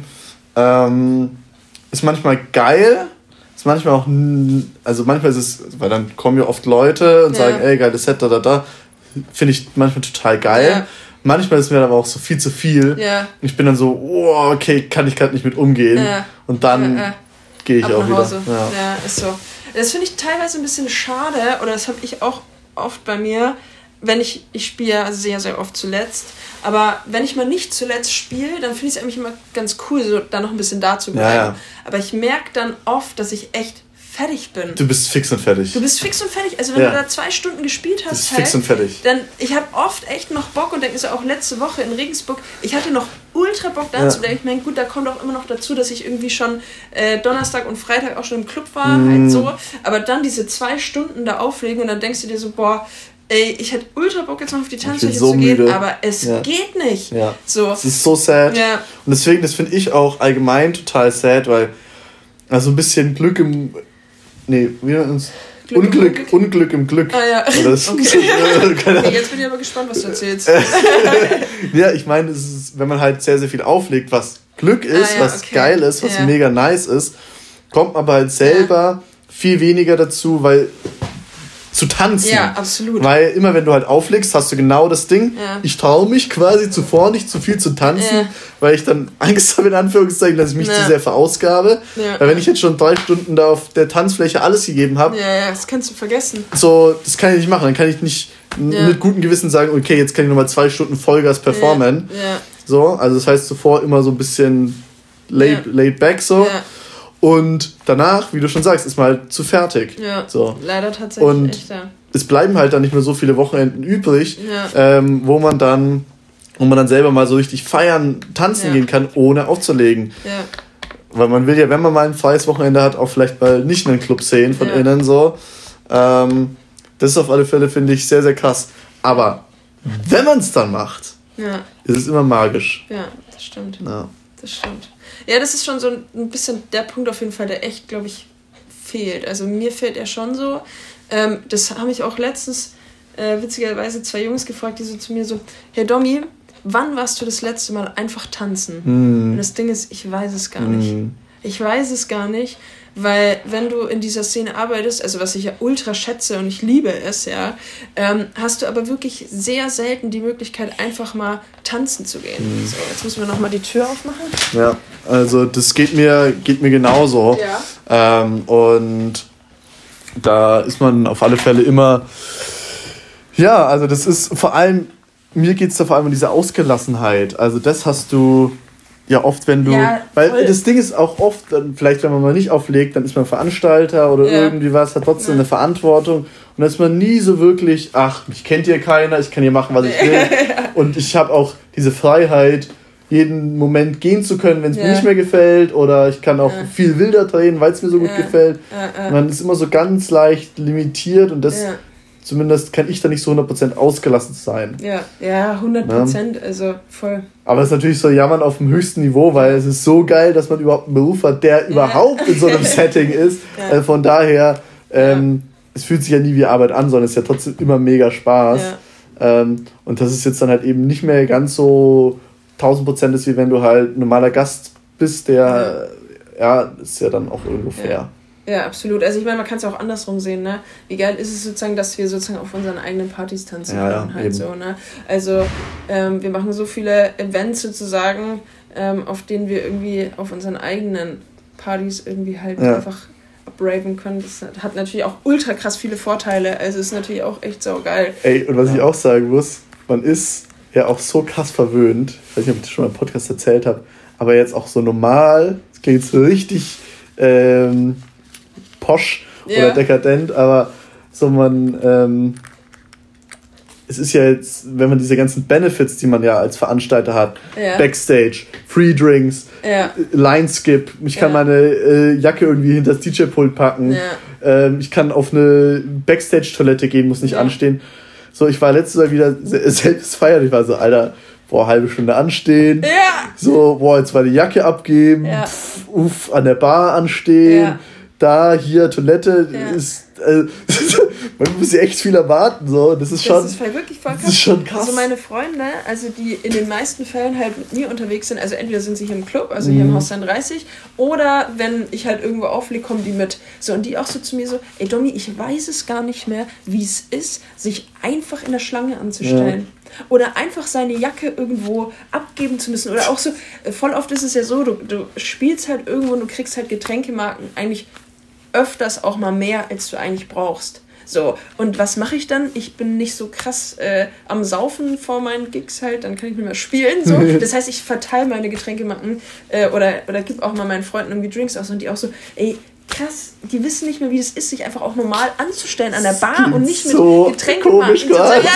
[SPEAKER 2] Ist manchmal geil, ist manchmal auch, also manchmal ist es, weil dann kommen ja oft Leute und sagen, ey, geiles Set, da. Finde ich manchmal total geil. Ja. Manchmal ist mir aber auch so viel zu viel. Ja. Ich bin dann so, oh, okay, kann ich gerade nicht mit umgehen. Ja. Und dann gehe ich auch wieder.
[SPEAKER 1] Ja, ist so. Das finde ich teilweise ein bisschen schade, oder das habe ich auch oft bei mir, wenn ich spiele sehr, sehr oft zuletzt. Aber wenn ich mal nicht zuletzt spiele, dann finde ich es eigentlich immer ganz cool, so da noch ein bisschen da zu bleiben. Ja. Aber ich merke dann oft, dass ich echt fertig bin.
[SPEAKER 2] Du bist fix und fertig.
[SPEAKER 1] Du bist fix und fertig. Also wenn du da 2 Stunden gespielt hast, bist fix und fertig. Dann, ich habe oft echt noch Bock und denke so auch letzte Woche in Regensburg, ich hatte noch ultra Bock da zu bleiben. Ich meine, gut, da kommt auch immer noch dazu, dass ich irgendwie schon Donnerstag und Freitag auch schon im Club war, halt so. Aber dann diese 2 Stunden da auflegen und dann denkst du dir so, boah, ey, ich hätte ultra Bock jetzt noch auf die Tanzfläche so zu gehen, müde. Aber es geht nicht. Ja. So.
[SPEAKER 2] Es ist so sad. Ja. Und deswegen, das finde ich auch allgemein total sad, weil also ein bisschen Glück im... Nee, wir uns... Unglück im Glück. Ah ja, okay. Okay, jetzt bin ich aber gespannt, was du erzählst. Ja, ich meine, es ist, wenn man halt sehr, sehr viel auflegt, was Glück ist, was geil ist, was mega nice ist, kommt man aber halt selber viel weniger dazu, weil... zu tanzen. Ja, absolut. Weil immer wenn du halt auflegst, hast du genau das Ding. Ja. Ich traue mich quasi zuvor nicht zu viel zu tanzen, weil ich dann Angst habe, in Anführungszeichen, dass ich mich zu sehr verausgabe. Ja. Weil wenn ich jetzt schon 3 Stunden da auf der Tanzfläche alles gegeben habe.
[SPEAKER 1] Ja, das kannst du vergessen.
[SPEAKER 2] So, das kann ich nicht machen. Dann kann ich nicht mit gutem Gewissen sagen, okay, jetzt kann ich nochmal 2 Stunden Vollgas performen. Ja. So, also das heißt zuvor immer so ein bisschen laid back so. Ja. Und danach, wie du schon sagst, ist man halt zu fertig. Ja, so. Leider tatsächlich. Und echt, es bleiben halt dann nicht mehr so viele Wochenenden übrig, wo man dann selber mal so richtig feiern, tanzen gehen kann, ohne aufzulegen. Ja. Weil man will ja, wenn man mal ein freies Wochenende hat, auch vielleicht mal nicht einen Club sehen von innen so. Das ist auf alle Fälle, finde ich, sehr, sehr krass. Aber wenn man es dann macht, ist es immer magisch.
[SPEAKER 1] Ja, das stimmt. Ja. Das stimmt. Ja, das ist schon so ein bisschen der Punkt auf jeden Fall, der echt, glaube ich, fehlt. Also mir fehlt er schon so. Das habe ich auch letztens witzigerweise 2 Jungs gefragt, die so zu mir so, hey Domi, wann warst du das letzte Mal einfach tanzen? Und das Ding ist, ich weiß es gar nicht. Ich weiß es gar nicht, weil wenn du in dieser Szene arbeitest, also was ich ja ultra schätze und ich liebe es, hast du aber wirklich sehr selten die Möglichkeit, einfach mal tanzen zu gehen. So, jetzt müssen wir nochmal die Tür aufmachen.
[SPEAKER 2] Ja, also das geht mir genauso. Ja. Und da ist man auf alle Fälle immer, ja, also das ist vor allem, mir geht es da vor allem um diese Ausgelassenheit. Also das hast du ja oft, wenn du, weil das Ding ist auch oft, dann vielleicht wenn man mal nicht auflegt, dann ist man Veranstalter oder irgendwie was, hat trotzdem eine Verantwortung und dann ist man nie so wirklich, ach, mich kennt hier keiner, ich kann hier machen, was ich will und ich habe auch diese Freiheit, jeden Moment gehen zu können, wenn es mir nicht mehr gefällt oder ich kann auch viel wilder drehen, weil es mir so gut gefällt. Man ist immer so ganz leicht limitiert und das zumindest kann ich da nicht so 100% ausgelassen sein.
[SPEAKER 1] Ja, 100%, also voll.
[SPEAKER 2] Aber es ist natürlich so Jammern auf dem höchsten Niveau, weil es ist so geil, dass man überhaupt einen Beruf hat, der überhaupt in so einem Setting ist. Von daher, es fühlt sich ja nie wie Arbeit an, sondern es ist ja trotzdem immer mega Spaß. Und das ist jetzt dann halt eben nicht mehr ganz so 1000% ist, wie wenn du halt ein normaler Gast bist, der, ist ja dann auch irgendwo fair.
[SPEAKER 1] Ja, absolut. Also ich meine, man kann es auch andersrum sehen, ne? Wie geil ist es sozusagen, dass wir sozusagen auf unseren eigenen Partys tanzen können, halt eben. So, ne? Also wir machen so viele Events sozusagen, auf denen wir irgendwie auf unseren eigenen Partys irgendwie halt einfach abraven können. Das hat natürlich auch ultra krass viele Vorteile. Also ist natürlich auch echt saugeil.
[SPEAKER 2] Ey, und was ich auch sagen muss, man ist ja auch so krass verwöhnt. Ich weiß nicht, ob ich das schon mal im Podcast erzählt habe, aber jetzt auch so normal, das klingt so richtig posch oder dekadent, aber so man es ist ja jetzt, wenn man diese ganzen Benefits, die man ja als Veranstalter hat, Backstage, Free Drinks, Line Skip, ich kann meine Jacke irgendwie hinter das DJ-Pult packen, ich kann auf eine Backstage-Toilette gehen, muss nicht anstehen. So, ich war letztes Mal wieder selbst feiern, ich war so, Alter, halbe Stunde anstehen, so, jetzt mal die Jacke abgeben, an der Bar anstehen, da, hier, Toilette, ist man muss ja echt viel erwarten, so. Das ist
[SPEAKER 1] wirklich voll krass.
[SPEAKER 2] Das ist schon krass.
[SPEAKER 1] Also meine Freunde, also die in den meisten Fällen halt mit mir unterwegs sind, also entweder sind sie hier im Club, also hier im Haus 30, oder wenn ich halt irgendwo auflege, kommen die mit. So, und die auch so zu mir so, ey Domi, ich weiß es gar nicht mehr, wie es ist, sich einfach in der Schlange anzustellen. Ja. Oder einfach seine Jacke irgendwo abgeben zu müssen. Oder auch so, voll oft ist es ja so, du spielst halt irgendwo und du kriegst halt Getränkemarken eigentlich öfters auch mal mehr, als du eigentlich brauchst. So, und was mache ich dann? Ich bin nicht so krass am Saufen vor meinen Gigs halt, dann kann ich nicht mehr spielen. So. Das heißt, ich verteile meine Getränkemarken oder gebe auch mal meinen Freunden irgendwie Drinks aus und die auch so, ey, krass, die wissen nicht mehr, wie das ist, sich einfach auch normal anzustellen an der Bar und nicht mit Getränkemarken zu sagen.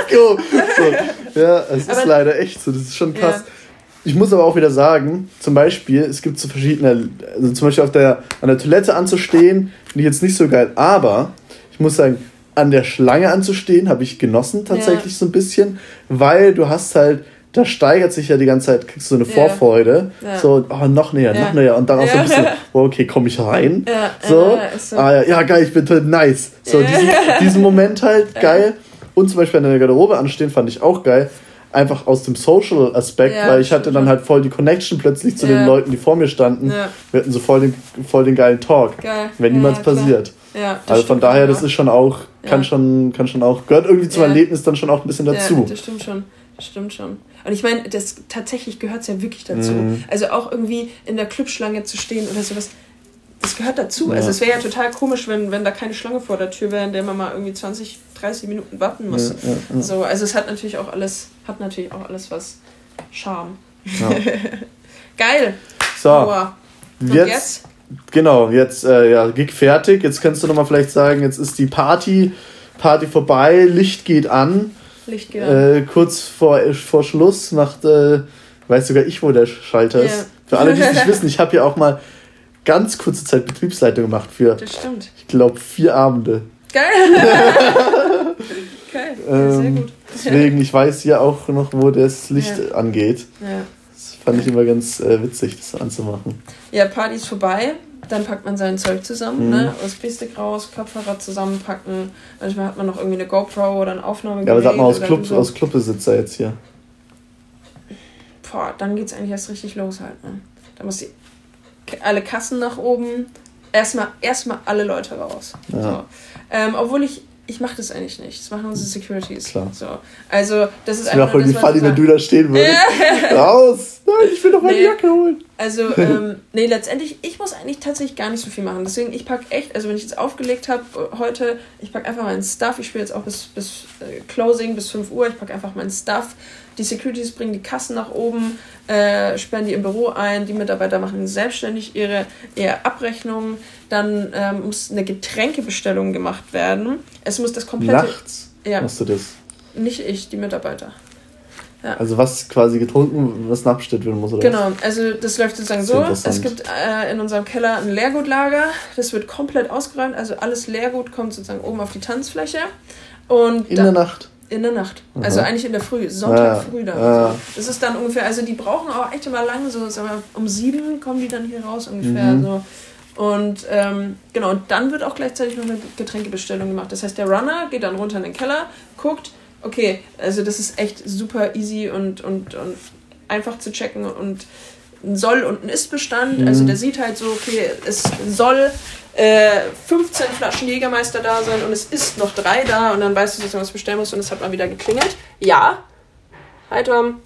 [SPEAKER 2] Ja, es ist leider echt so, das ist schon krass. Ja. Ich muss aber auch wieder sagen, zum Beispiel, es gibt so verschiedene, also zum Beispiel an der Toilette anzustehen, finde ich jetzt nicht so geil, aber ich muss sagen, an der Schlange anzustehen, habe ich genossen tatsächlich so ein bisschen, weil du hast halt, da steigert sich ja die ganze Zeit, kriegst du so eine Vorfreude, so, noch näher, und dann auch so ein bisschen, okay, komme ich rein, geil, ich bin toll, nice, so diesen Moment halt, geil, und zum Beispiel an der Garderobe anstehen, fand ich auch geil, einfach aus dem Social-Aspekt, weil ich hatte dann halt voll die Connection plötzlich zu den Leuten, die vor mir standen. Ja. Wir hatten so voll den geilen Talk. Geil. Wenn niemals passiert. Ja, also von daher, das ist schon auch, kann schon auch, gehört irgendwie zum Erlebnis dann schon auch ein bisschen dazu.
[SPEAKER 1] Ja, das stimmt schon. Und ich meine, das tatsächlich gehört es ja wirklich dazu. Also auch irgendwie in der Clubschlange zu stehen oder sowas, das gehört dazu. Ja. Also es wäre ja total komisch, wenn da keine Schlange vor der Tür wäre, in der man mal irgendwie 20, 30 Minuten warten muss. Ja. So, also es hat natürlich auch alles was Charme. Ja. Geil.
[SPEAKER 2] So. Und jetzt? Genau, jetzt Gig fertig. Jetzt kannst du nochmal vielleicht sagen, jetzt ist die Party vorbei, Licht geht an. Kurz vor Schluss macht, weiß sogar ich, wo der Schalter ist. Für alle, die es nicht wissen, ich habe ja auch mal ganz kurze Zeit Betriebsleitung gemacht für, ich glaube, 4 Abende.
[SPEAKER 1] Geil. Sehr gut.
[SPEAKER 2] Deswegen, ich weiß hier auch noch, wo das Licht angeht. Ja. Das fand ich immer ganz witzig, das anzumachen.
[SPEAKER 1] Ja, Party ist vorbei. Dann packt man sein Zeug zusammen, ne? USB-Stick raus, Kopfhörer zusammenpacken. Manchmal hat man noch irgendwie eine GoPro oder ein Aufnahmegerät.
[SPEAKER 2] Ja, aber sag mal, aus Clubbesitzer jetzt hier.
[SPEAKER 1] Boah, dann geht's eigentlich erst richtig los halt, ne? Da muss alle Kassen nach oben, erstmal alle Leute raus. Ja. So. Obwohl ich mache das eigentlich nicht. Das machen unsere Securities. Klar. So. Also, das ist einfach.
[SPEAKER 2] Wäre auch irgendwie funny, wenn du da stehen würdest. Raus! Nein, ich will doch meine Jacke holen.
[SPEAKER 1] Also, letztendlich, ich muss eigentlich tatsächlich gar nicht so viel machen. Deswegen, ich packe echt, also wenn ich jetzt aufgelegt habe heute, ich packe einfach meinen Stuff. Ich spiele jetzt auch bis Closing, bis 5 Uhr. Ich packe einfach meinen Stuff. Die Securities bringen die Kassen nach oben, sperren die im Büro ein. Die Mitarbeiter machen selbstständig ihre Abrechnungen. Dann muss eine Getränkebestellung gemacht werden. Es muss das komplette...
[SPEAKER 2] Nachts machst du das?
[SPEAKER 1] Nicht ich, die Mitarbeiter. Ja.
[SPEAKER 2] Also was quasi getrunken, was nachbestellt werden muss, oder
[SPEAKER 1] genau, also das läuft sozusagen so. Es gibt in unserem Keller ein Leergutlager. Das wird komplett ausgeräumt. Also alles Leergut kommt sozusagen oben auf die Tanzfläche. Und
[SPEAKER 2] in der Nacht?
[SPEAKER 1] In der Nacht. Aha. Also eigentlich in der Früh. Sonntag früh dann. Also. Das ist dann ungefähr, also die brauchen auch echt immer lang, so sagen wir, um 7 kommen die dann hier raus ungefähr. So. Und genau, und dann wird auch gleichzeitig noch eine Getränkebestellung gemacht. Das heißt, der Runner geht dann runter in den Keller, guckt, okay, also das ist echt super easy und einfach zu checken und ein Soll- und ein Ist-Bestand. Also der sieht halt so, okay, es soll 15 Flaschen Jägermeister da sein und es ist noch 3 da und dann weißt du, dass du was bestellen musst und es hat mal wieder geklingelt. Ja. Hi Tom.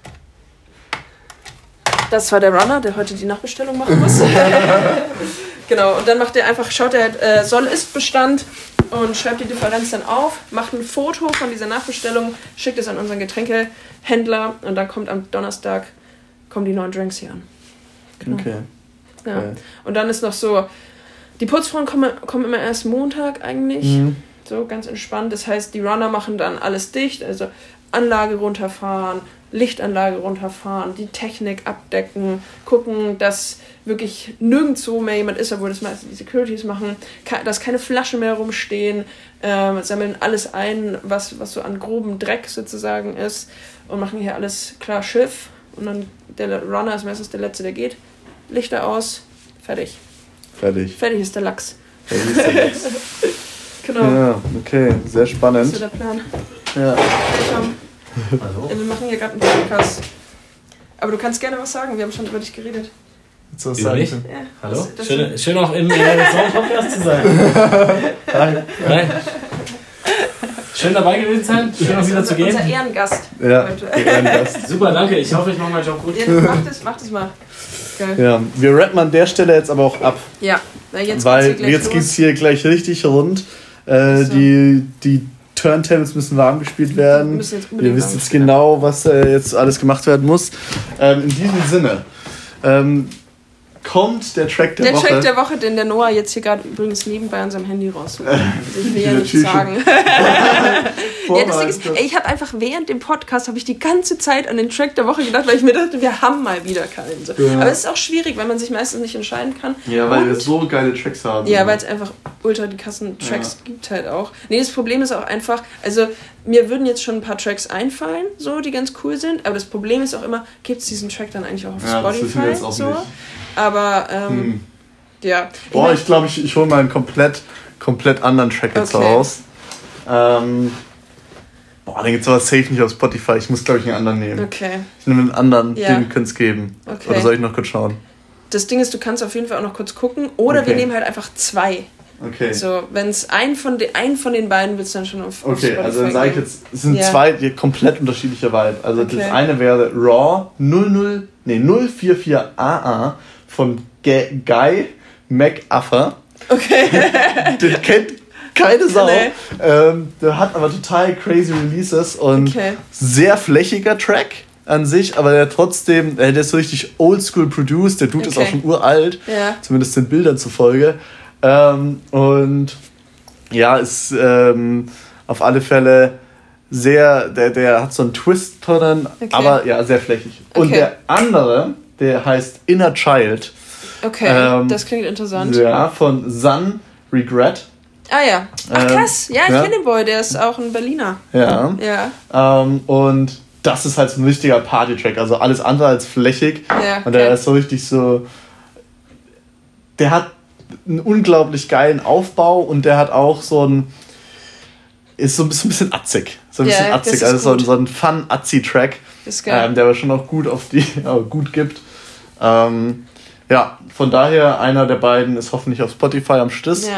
[SPEAKER 1] Das war der Runner, der heute die Nachbestellung machen muss. Genau, und dann schaut er Soll-Ist-Bestand und schreibt die Differenz dann auf, macht ein Foto von dieser Nachbestellung, schickt es an unseren Getränkehändler und dann kommt am Donnerstag die neuen Drinks hier an. Genau. Okay. Ja. Und dann ist noch so, die Putzfrauen kommen immer erst Montag eigentlich. So ganz entspannt. Das heißt, die Runner machen dann alles dicht, also Anlage runterfahren, Lichtanlage runterfahren, die Technik abdecken, gucken, dass wirklich nirgendwo mehr jemand ist, obwohl das meistens die Securities machen, dass keine Flaschen mehr rumstehen, sammeln alles ein, was so an grobem Dreck sozusagen ist und machen hier alles klar Schiff und dann der Runner ist meistens der Letzte, der geht. Lichter aus, fertig. Fertig ist der Lachs. Genau.
[SPEAKER 2] Ja, okay, sehr spannend.
[SPEAKER 1] Das ist so der Plan.
[SPEAKER 2] Ja.
[SPEAKER 1] Hallo. Wir machen hier gerade einen Podcast. Aber du kannst gerne was sagen, wir haben schon über dich geredet.
[SPEAKER 2] So sagen.
[SPEAKER 3] Ja. Hallo? Schön auch im Podcast zu sein. Hi. Schön dabei gewesen sein, schön auch wieder zu gehen.
[SPEAKER 1] Unser Ehrengast.
[SPEAKER 2] Ja, Ehrengast.
[SPEAKER 3] Super, danke. Ich hoffe, ich mache meinen Job gut.
[SPEAKER 1] Ja, mach das mal. Geil.
[SPEAKER 2] Ja, wir rappen an der Stelle jetzt aber auch ab.
[SPEAKER 1] Ja, jetzt
[SPEAKER 2] geht's hier gleich richtig rund. Die Turntables müssen warm gespielt werden. Wir wissen jetzt genau, was jetzt alles gemacht werden muss. In diesem Sinne kommt der Track der Woche.
[SPEAKER 1] Der Track der Woche, den der Noah jetzt hier gerade übrigens nebenbei an seinem Handy rausholt. Also ich will ja nicht sagen. Ja, das Ding ist, ich habe einfach während dem Podcast habe ich die ganze Zeit an den Track der Woche gedacht, weil ich mir dachte, wir haben mal wieder keinen. So. Ja. Aber es ist auch schwierig, weil man sich meistens nicht entscheiden kann.
[SPEAKER 2] Ja, weil wir so geile Tracks haben.
[SPEAKER 1] Ja, weil es einfach ultra die krassen Tracks gibt halt auch. Nee, das Problem ist auch einfach, also mir würden jetzt schon ein paar Tracks einfallen, so, die ganz cool sind, aber das Problem ist auch immer, gibt es diesen Track dann eigentlich auch auf Spotify? Das jetzt auch so? Nicht. Aber, ja.
[SPEAKER 2] Boah, ich glaube, ich hole mal einen komplett anderen Track jetzt raus. Den gibt's aber safe nicht auf Spotify. Ich muss, glaube ich, einen anderen nehmen.
[SPEAKER 1] Okay.
[SPEAKER 2] Ich nehme einen anderen, den könnt es geben.
[SPEAKER 1] Okay.
[SPEAKER 2] Oder soll ich noch kurz schauen?
[SPEAKER 1] Das Ding ist, du kannst auf jeden Fall auch noch kurz gucken. Oder wir nehmen halt einfach 2.
[SPEAKER 2] Okay.
[SPEAKER 1] So, wenn es einen von den beiden willst du dann schon auf
[SPEAKER 2] Okay,
[SPEAKER 1] Spotify
[SPEAKER 2] also dann sage ich jetzt, es sind 2 die komplett unterschiedliche Vibe. Also das eine wäre Raw 044AA von Guy McAfee.
[SPEAKER 1] Okay.
[SPEAKER 2] Den kennt keine Sau. Nee. Der hat aber total crazy Releases und sehr flächiger Track an sich, aber der trotzdem, der ist so richtig oldschool produced, der Dude ist auch schon uralt, zumindest den Bildern zufolge. Und ja, ist auf alle Fälle sehr, der hat so einen Twist drin, aber ja, sehr flächig. Und der andere, der heißt Inner Child.
[SPEAKER 1] Okay, das klingt interessant.
[SPEAKER 2] Ja, von Sun Regret.
[SPEAKER 1] Ah ja. Ach krass, ja, ich kenne den Boy, der ist auch ein Berliner.
[SPEAKER 2] Ja. Und das ist halt so ein richtiger Party-Track, also alles andere als flächig. Ja, und der ist so richtig so, der hat einen unglaublich geilen Aufbau und der hat auch ist so ein bisschen atzig. So ein bisschen atzig, also so ein Fun-Azzi-Track, der aber schon auch gut gut gibt. Ja, von daher, einer der beiden ist hoffentlich auf Spotify am Stüss.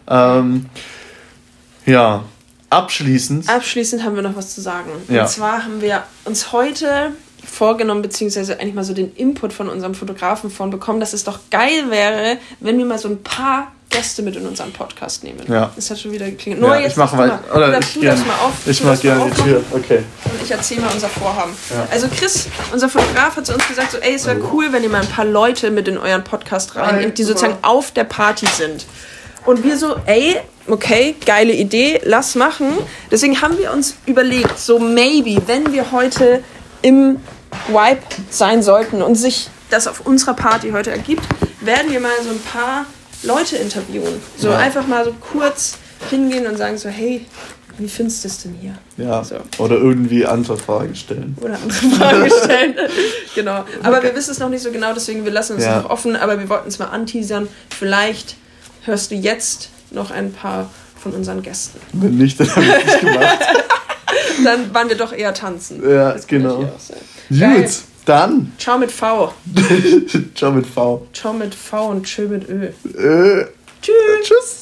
[SPEAKER 2] Ja. Abschließend
[SPEAKER 1] haben wir noch was zu sagen. Und zwar haben wir uns heute vorgenommen, beziehungsweise eigentlich mal so den Input von unserem Fotografen bekommen, dass es doch geil wäre, wenn wir mal so ein paar Gäste mit in unseren Podcast nehmen. Ja. Das hat schon wieder geklingelt. Nur jetzt
[SPEAKER 2] ich mache mal. Oder ich mache gerne die Tür. Okay.
[SPEAKER 1] Und ich erzähle mal unser Vorhaben. Ja. Also Chris, unser Fotograf, hat zu uns gesagt, so, ey, es wäre cool, wenn ihr mal ein paar Leute mit in euren Podcast reinnehmt, die sozusagen auf der Party sind. Und wir so, ey, okay, geile Idee, lass machen. Deswegen haben wir uns überlegt, so maybe, wenn wir heute im Vibe sein sollten und sich das auf unserer Party heute ergibt, werden wir mal so ein paar Leute interviewen. So einfach mal so kurz hingehen und sagen so, hey, wie findest du das denn hier?
[SPEAKER 2] Ja, so. Oder irgendwie andere Fragen stellen.
[SPEAKER 1] Genau. Aber wir wissen es noch nicht so genau, deswegen wir lassen es noch offen, aber wir wollten es mal anteasern. Vielleicht hörst du jetzt noch ein paar von unseren Gästen.
[SPEAKER 2] Wenn nicht, dann haben wir es nicht gemacht.
[SPEAKER 1] Dann waren wir doch eher tanzen.
[SPEAKER 2] Ja, genau. Gut, dann.
[SPEAKER 1] Ciao mit V.
[SPEAKER 2] Ciao mit V.
[SPEAKER 1] Ciao mit V und Tschö mit Ö.
[SPEAKER 2] Tschüss.